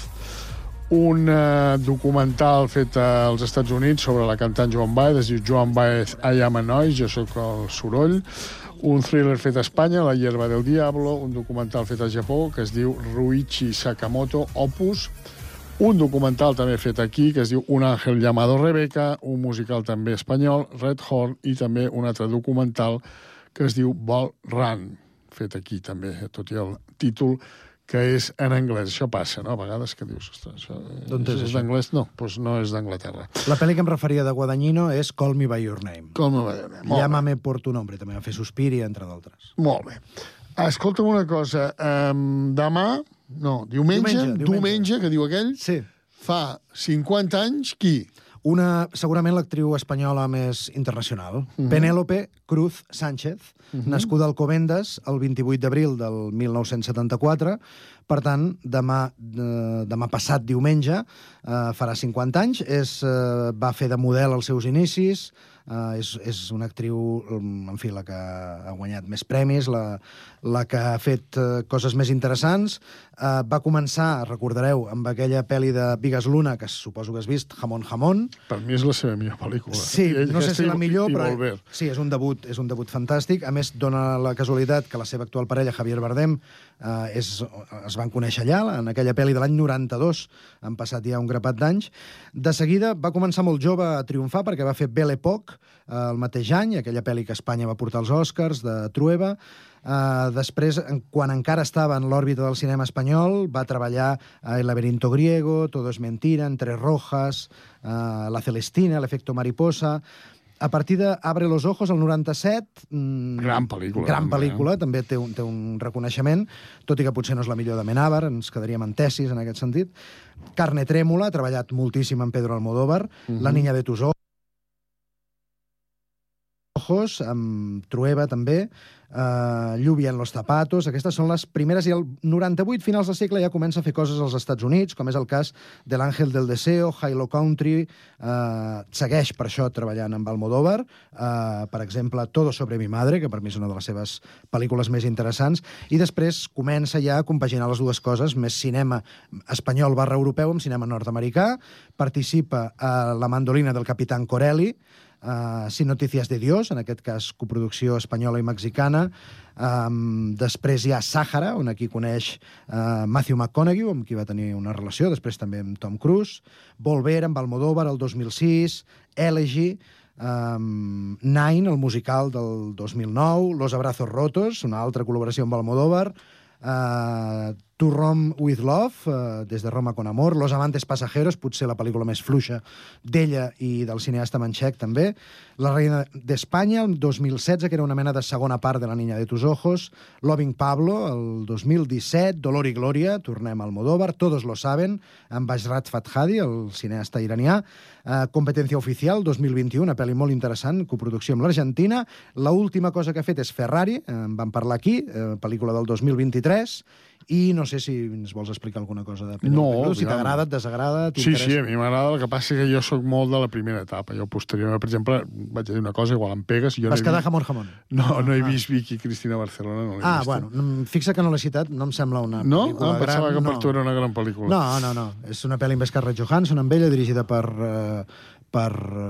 un uh, documental fet als Estats Units sobre la cantant Joan Baez, es diu Joan Baez, I am a noise, jo sóc el soroll, un thriller fet a Espanya, La hierba del diablo, un documental fet al Japó que es diu Ruichi Sakamoto, Opus, un documental també fet aquí que es diu Un ángel llamado Rebeca, un musical també espanyol, Red Horn, i també un altre documental que es diu Ball Run, fet aquí també, tot i el títol que és en anglès. Això passa, no? A vegades que dius, ostres, això és, és d'anglès? No, doncs no és d'Anglaterra. La pel·li que em referia de Guadagnino és Call Me By Your Name. Call Me By Your Name, molt Llámame por tu nombre, també va fer Suspiria, entre d'altres. Molt bé. Escolta'm una cosa, um, demà, no, diumenge, diumenge, diumenge, diumenge, que diu aquell, sí. Fa cinquanta anys, qui? Una, segurament l'actriu espanyola més internacional, uh-huh. Penélope Cruz Sánchez, uh-huh. nascuda a Alcobendas el vint-i-vuit d'abril del mil nou-cents setanta-quatre. Per tant, demà, eh, demà passat diumenge eh, farà cinquanta anys. És, eh, va fer de model als seus inicis. Uh, és, és una actriu, en fi, la que ha guanyat més premis, la, la que ha fet uh, coses més interessants. Uh, va començar, recordareu, amb aquella pel·li de Bigas Luna, que suposo que has vist, Jamón Jamón. Per mi és la seva millor pel·lícula. Sí, I no sé si la millor, però Volver. sí, és un debut, és un debut fantàstic. A més, dona la casualitat que la seva actual parella, Javier Bardem, uh, és, es van conèixer allà, en aquella pel·li de l'any noranta-dos. Han passat ja un grapat d'anys. De seguida va començar molt jove a triomfar perquè va fer Belle Époque, el mateix any, aquella pel·li que Espanya va portar als Oscars, de Trueba. Uh, després, quan encara estava en l'òrbita del cinema espanyol, va treballar a El laberinto griego, Todo es mentira, Entre rojas, uh, La Celestina, L'efecto mariposa. A partir de Abre los ojos, el noranta-set... Mmm, gran pel·lícula. Gran també, pel·lícula, eh? també té un, té un reconeixement, tot i que potser no és la millor de Amenábar, ens quedaríem en tesis en aquest sentit. Carne trémula, ha treballat moltíssim amb Pedro Almodóvar. Uh-huh. La niña de tus ojos, amb Trueba també, uh, Lluvia en los zapatos. Aquestes són les primeres, i el noranta-vuit, finals del segle, ja comença a fer coses als Estats Units, com és el cas de l'Àngel del Deseo, Hilo Country. Uh, segueix per això treballant amb Almodóvar, uh, per exemple, Todo sobre mi madre, que per mi és una de les seves pel·lícules més interessants, i després comença ja a compaginar les dues coses, més cinema espanyol barra europeu amb cinema nord-americà. Participa a La mandolina del Capitán Corelli, uh, Sin Noticias de Dios, en aquest cas coproducció espanyola i mexicana. Um, després hi ha Sàhara, on aquí coneix uh, Matthew McConaughey, amb qui va tenir una relació, després també amb Tom Cruise. Volver, amb Almodóvar, el dos mil sis. Elegy, um, Nine, el musical del dos mil nou. Los Abrazos Rotos, una altra col·laboració amb Almodóvar. Uh, To Rome with Love, uh, des de Roma con Amor. Los Amantes Pasajeros, potser la pel·lícula més fluixa d'ella i del cineasta manxec, també. La Reina d'Espanya, el dos mil setze, que era una mena de segona part de La Niña de tus ojos. Loving Pablo, el dos mil disset. Dolor y Gloria, tornem al Almodóvar. Todos lo saben, amb Bajrat Fathadi, el cineasta iranià. Uh, Competencia Oficial, dos mil vint-i-u, una pel·li molt interessant, coproducció amb l'Argentina. L'última cosa que ha fet és Ferrari, en vam parlar aquí, uh, pel·lícula del dos mil vint-i-tres. I no sé si ens vols explicar alguna cosa de Penélope No, Cruz, si t'agrada, et desagrada, Sí, t'interessa. sí, a mi m'agrada. El que passa és que jo sóc molt de la primera etapa. Jo posteriorment, per exemple, vaig a dir una cosa, igual em pegues. Jo Vas no he quedar vist- jamón, jamón. No, no he Ah. vist Vicky Cristina Barcelona, no l'he Ah, vista. bueno, mm, fixa que no l'he citat, no em sembla una No? pel·lícula Ah, pensava gran. que per no. tu era una gran pel·lícula. No, no, no. És una pel·li amb Scarlett Johansson, amb ella, dirigida per, eh, per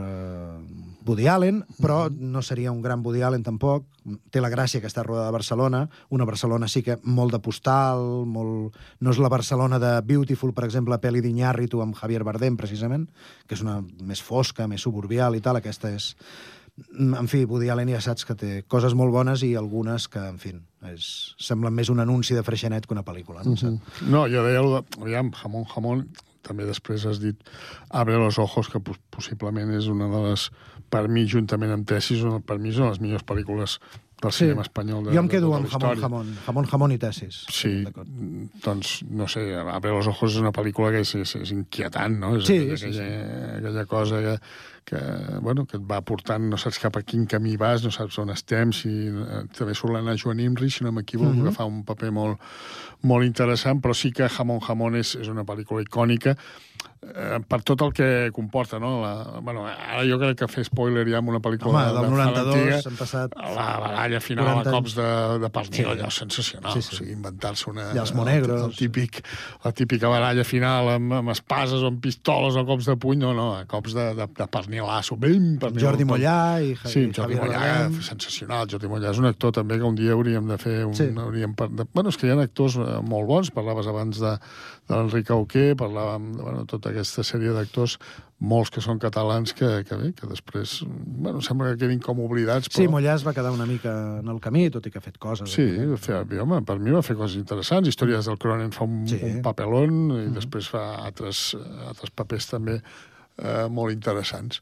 eh, Woody Allen, però no seria un gran Woody Allen tampoc. Té la gràcia que està rodada a Barcelona, una Barcelona sí que molt de postal, molt... no és la Barcelona de Beautiful, per exemple, la pel·li d'Iñárritu amb Javier Bardem, precisament, que és una més fosca, més suburbial i tal. Aquesta és... En fi, Woody Allen ja saps que té coses molt bones i algunes que, en fi, és... semblen més un anunci de Freixenet que una pel·lícula. No, Mhm. No, jo deia, el de- aviam, jamón, jamón, també després has dit Abre los ojos, que pos- possiblement és una de les, per mi, juntament amb Tesis, una, per mi és una de les millors pel·lícules del Sí. cinema espanyol de, jo em de quedo tota amb la Jamón, història. Jamón, Jamón, Jamón i Tesis. Sí, doncs, no sé, Abre los ojos és una pel·lícula que és, és, és inquietant, no? És Sí, aquella, sí, sí. aquella, aquella cosa que, que, bueno, que et va portant, no saps cap a quin camí vas, no saps on estem, si eh, també surt l'Anna Joan Imri, si no m'equivoco, Mhm. que fa un paper molt, molt interessant, però sí que Jamón Jamón és, és una pel·lícula icònica eh, per tot el que comporta, no? La, bueno, ara jo crec que fer spoiler ja amb una pel·lícula Home, de, del de noranta-dos antiga, han passat la baralla final quaranta a cops anys. de, de pernil, Sí. allò sensacional, Sí, sí, sí. sí. O sigui, inventar-se una... I els monegros. El, el típic, la típica baralla final amb, amb espases o amb pistoles o cops de puny, no, no, a cops de, de, de pernilasso, ben pernil. Jordi Mollà i Ja- Sí, i Jordi Javier Mollà, Bardem. sensacional. Jordi Mollà és un actor també que un dia hauríem de fer... Un, Sí. hauríem par... de... Bueno, és que hi ha actors eh, molt bons, parlaves abans de, de l'Enric Auqué, parlàvem de bueno, tota aquesta sèrie d'actors, molts que són catalans que, que bé, que després, bueno, sembla que quedin com oblidats, però... Sí, Mollà es va quedar una mica en el camí, tot i que ha fet coses. Sí, va fer, home, per mi va fer coses interessants. Històries del Cronen fa un, Sí. un papelón i després fa altres, altres papers també eh, molt interessants.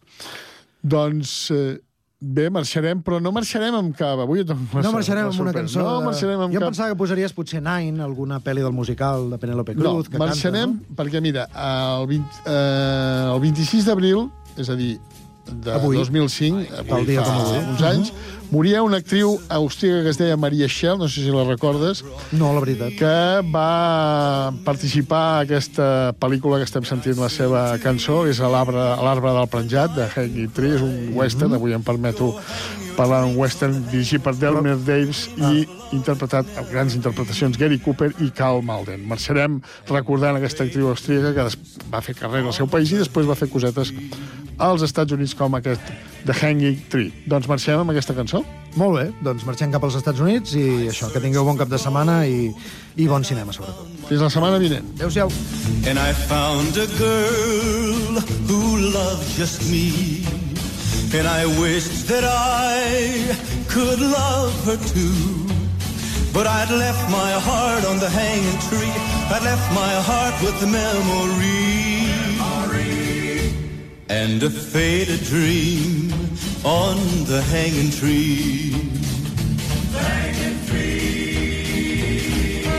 Doncs eh, bé, marxarem, però no marxarem amb cap. Avui No marxarem amb una cançó. No de- marxarem amb jo cap. pensava que posaries potser Nine, alguna pel·li del musical de Penélope Cruz. No, que marxarem canta, perquè, mira, el, vint, eh, el vint-i-sis d'abril, és a dir, de Avui. dos mil cinc, Tal dia fa com avui. uns anys, moria una actriu austríaca que es deia Maria Schell, no sé si la recordes, no? No, la veritat. que va participar a aquesta pel·lícula que estem sentint la seva cançó, és a l'arbre a l'arbre del penjat, de Hanging Tree, és un western, Mhm. avui em permeto parlar d'un western dirigit per Delmer Daves i interpretat amb grans interpretacions Gary Cooper i Karl Malden. Marxarem recordant aquesta actriu austríaca que des- va fer carrera al seu país i després va fer cosetes als Estats Units com aquest The Hanging Tree. Doncs marxem amb aquesta cançó? Molt bé, doncs marxem cap als Estats Units i això, que tingueu bon cap de setmana i, i bon cinema, sobretot. Fins la setmana vinent. Adéu-siau. And I found a girl who loved just me. And I wished that I could love her too. But I'd left my heart on the hanging tree. I'd left my heart with the memory. And a faded dream on the hanging tree. Hanging tree.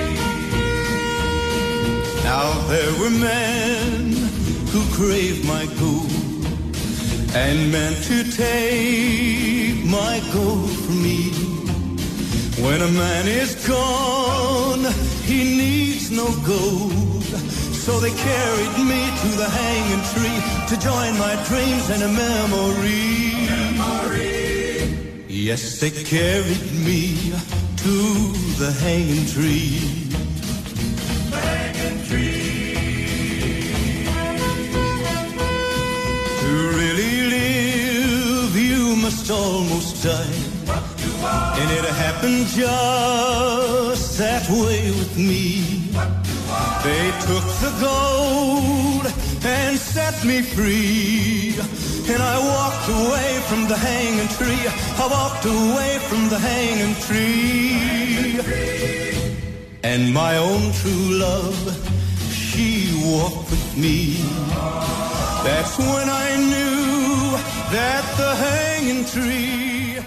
Now there were men who craved my gold and meant to take my gold from me. When a man is gone, he needs no gold. So they carried me to the hanging tree to join my dreams in a memory. Memory. Yes, they carried me to the hanging tree. Hanging tree. To really live almost, almost died. And it happened just that way with me. They took the gold and set me free. And I walked away from the hanging tree. I walked away from the hanging tree. And my own true love, she walked with me. That's when I knew that the hanging tree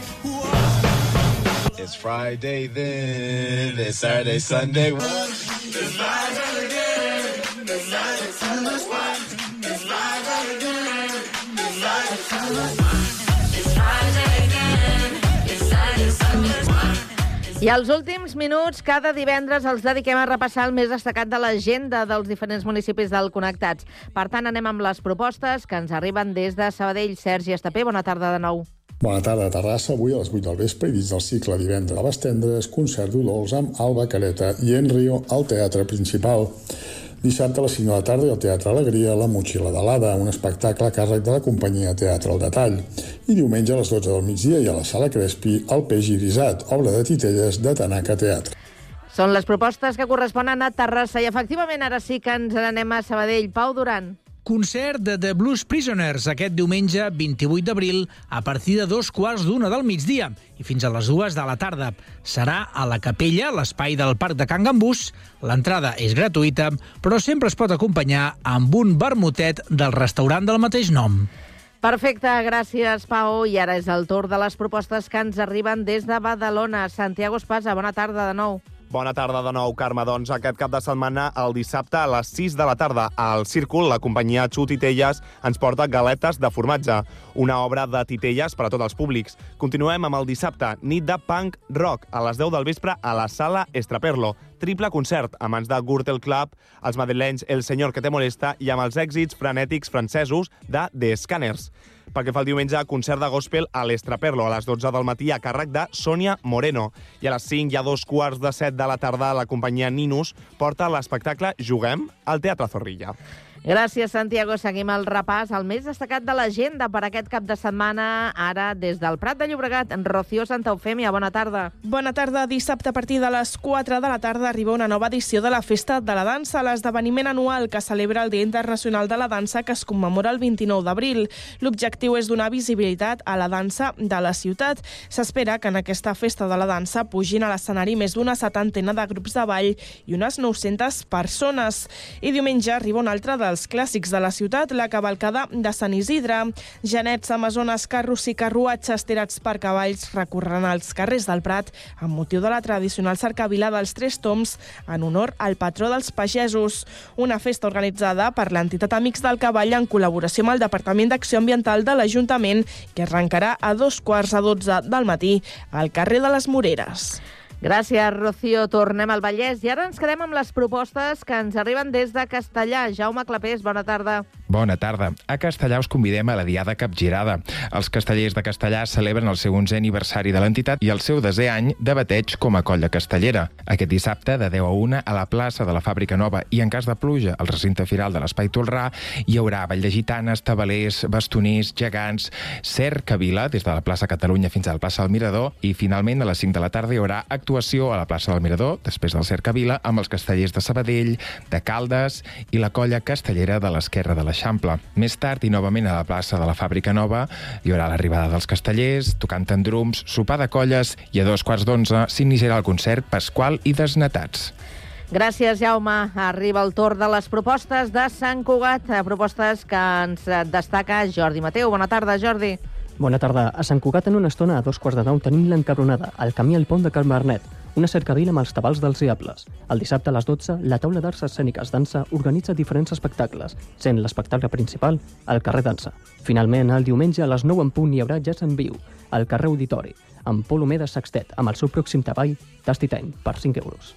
was... It's Friday then, it's Saturday, Sunday. It's Friday again, it's Saturday, Sunday. It's Friday again, it's Saturday, Sunday. It's Friday again, it's Saturday, Sunday. I als últims minuts, cada divendres els dediquem a repassar el més destacat de l'agenda dels diferents municipis del Connectats. Per tant, anem amb les propostes que ens arriben des de Sabadell. Sergi Estapé, bona tarda de nou. Bona tarda a Terrassa, avui a les vuit del vespre i dins del cicle divendres a les tendres, concert d'Udols amb Alba Careta i en Rio al Teatre Principal. Dissabte a les cinc de la tarda i al Teatre Alegria, La Motxilla de l'Ada, un espectacle a càrrec de la companyia Teatre al Detall. I diumenge a les dotze del migdia i a la Sala Crespi, El peix irisat, obra de titelles de Tanaka Teatre. Són les propostes que corresponen a Terrassa i efectivament ara sí que ens n'anem a Sabadell. Pau Duran. Concert de The Blues Prisoners aquest diumenge vint-i-vuit d'abril a partir de dos quarts d'una del migdia i fins a les dues de la tarda. Serà a la Capella, l'espai del Parc de Can Gambús. L'entrada és gratuïta, però sempre es pot acompanyar amb un vermutet del restaurant del mateix nom. Perfecte, gràcies, Pau. I ara és el torn de les propostes que ens arriben des de Badalona. Santiago Espasa, bona tarda de nou. Bona tarda de nou, Carme. Doncs aquest cap de setmana, el dissabte a les sis de la tarda, al Círcul, la companyia Xu Titelles ens porta galetes de formatge, una obra de titelles per a tots els públics. Continuem amb el dissabte, nit de punk rock, a les deu del vespre a la Sala Estraperlo. Triple concert a mans de Gürtel Club, els madrilenys El Senyor que te molesta i amb els èxits frenètics francesos de The Scanners. Pel que fa el diumenge, concert de gospel a l'Estraperlo a les dotze del matí a càrrec de Sònia Moreno. I a les cinc i a dos quarts de set de la tarda la companyia Ninus porta l'espectacle Juguem al Teatre Zorrilla. Gràcies, Santiago. Seguim el repàs al més destacat de l'agenda per aquest cap de setmana. Ara, des del Prat de Llobregat, Rocío Santa Eufèmia, bona tarda. Bona tarda. Dissabte, a partir de les quatre de la tarda, arriba una nova edició de la Festa de la Dansa, l'esdeveniment anual que celebra el Dia Internacional de la Dansa, que es commemora el vint-i-nou d'abril. L'objectiu és donar visibilitat a la dansa de la ciutat. S'espera que en aquesta Festa de la Dansa pugin a l'escenari més d'una setantena de grups de ball i unes nou-centes persones. I diumenge arriba un altre dels clàssics de la ciutat, la cavalcada de Sant Isidre. Genets, amazones, carros i carruatges tirats per cavalls recorren els carrers del Prat amb motiu de la tradicional cercavila dels Tres Tombs en honor al patró dels pagesos. Una festa organitzada per l'entitat Amics del Cavall en col·laboració amb el Departament d'Acció Ambiental de l'Ajuntament, que arrencarà a dos quarts a dotze del matí al carrer de les Moreres. Gràcies, Rocío. Tornem al Vallès i ara ens quedem amb les propostes que ens arriben des de Castellà. Jaume Clapés, bona tarda. Bona tarda. A Castellà us convidem a la Diada Capgirada. Els castellers de Castellà celebren el seu onzè aniversari de l'entitat i el seu desè any de bateig com a colla castellera. Aquest dissabte, de deu a una, a la plaça de la Fàbrica Nova i, en cas de pluja, al recinte firal de l'Espai Tolrà, hi haurà ball de gitanes, tabalers, bastoners, gegants, cercavila des de la plaça Catalunya fins a la plaça del Mirador i, finalment, a les cinc de la tarda hi haurà actuació a la plaça del Mirador, després del cercavila, amb els castellers de Sabadell, de Caldes i la colla castellera de l'Esquerra de l'Eixample. Més tard, i novament a la plaça de la Fàbrica Nova, hi haurà l'arribada dels castellers, tocant tendrums, sopar de colles i a dos quarts d'onze s'iniciarà el concert Pasqual i Desnatats. Gràcies, Jaume. Arriba el torn de les propostes de Sant Cugat, propostes que ens destaca Jordi Mateu. Bona tarda, Jordi. Bona tarda. A Sant Cugat, en una estona, a dos quarts de nou, tenim l'encabronada, el camí al pont de Can Bernet, una cercavila amb els tabals dels diables. El dissabte a les dotze, la taula d'arts escèniques dansa organitza diferents espectacles, sent l'espectacle principal al carrer Dansa. Finalment, el diumenge a les nou en punt hi haurà jazz en viu, al carrer Auditori, amb Pol Homer de Sextet, amb el seu pròxim treball, Tasty Time, per cinc euros.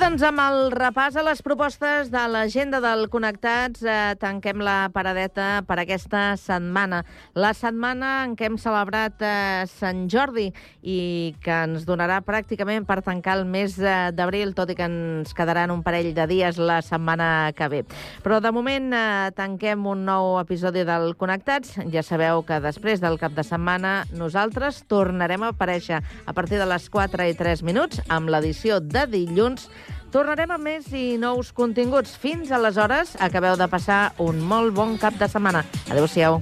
doncs, amb el repàs a les propostes de l'agenda del Connectats, eh, tanquem la paradeta per aquesta setmana. La setmana en què hem celebrat eh, Sant Jordi i que ens donarà pràcticament per tancar el mes eh, d'abril, tot i que ens quedaran un parell de dies la setmana que ve. Però de moment eh, tanquem un nou episodi del Connectats. Ja sabeu que després del cap de setmana nosaltres tornarem a aparèixer a partir de les quatre i tres minuts amb l'edició de dilluns. Tornarem amb més i nous continguts. Fins aleshores, acabeu de passar un molt bon cap de setmana. Adéu-siau.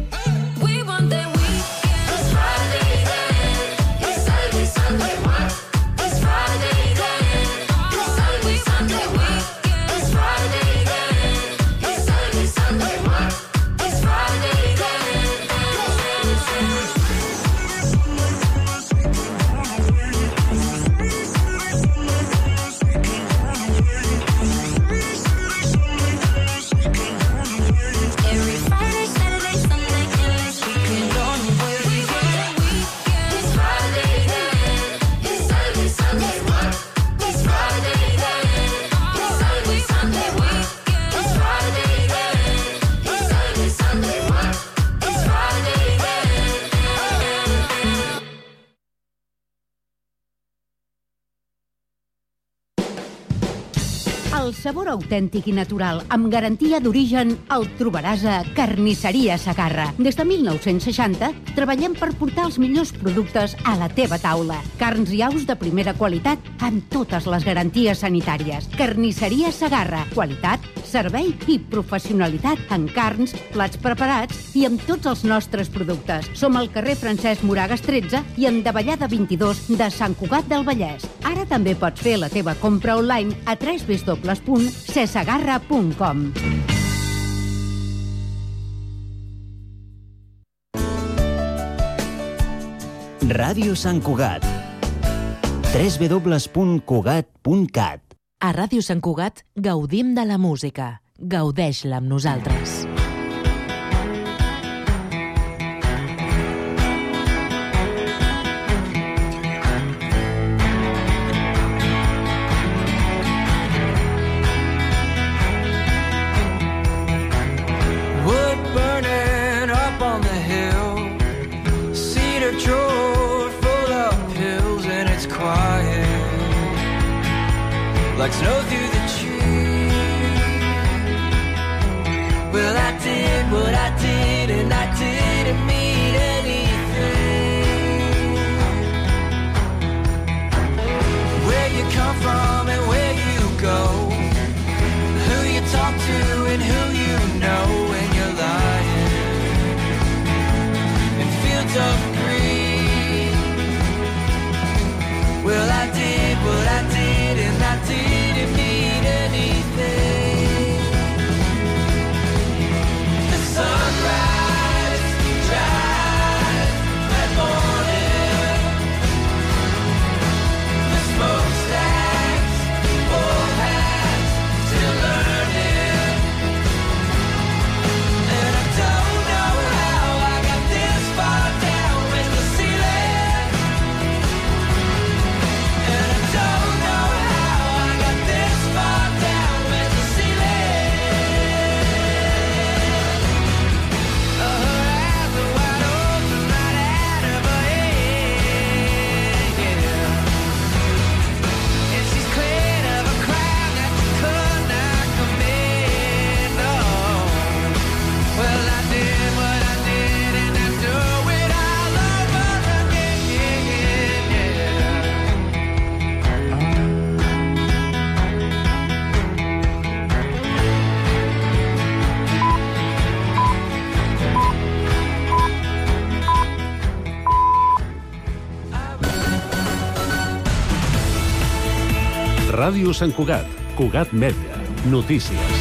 El sabor autèntic i natural, amb garantia d'origen, el trobaràs a Carnisseria Segarra. Des de mil nou-cents seixanta, treballem per portar els millors productes a la teva taula. Carns i aus de primera qualitat amb totes les garanties sanitàries. Carnisseria Segarra. Qualitat, servei i professionalitat en carns, plats preparats i amb tots els nostres productes. Som al carrer Francesc Moragas tretze i en Davallada vint-i-dos de Sant Cugat del Vallès. Ara també pots fer la teva compra online a w w w punt cesegarra punt com. Ràdio Sant Cugat. w w w punt cugat punt cat. A Ràdio Sant Cugat gaudim de la música. Gaudeix-la amb nosaltres. Like snow through the trees. Well, I did what I did, and I didn't mean anything. Where you come from and where you go, who you talk to and who you know when you're lying in fields of green. Well, I did what I did, and I didn't mean anything. The sunrise drives that morning. The smokestacks, old hats, still learning. And I don't know how I got this far down with the ceiling. And I don't know how I got this far down with the ceiling. Oh, her eyes are wide open right out of her head, yeah. And she's clean of a crowd that you could not commit, no. Well, I did what I did, and I do it all over again, Ràdio Sant Cugat, Cugat Mèdia, notícies.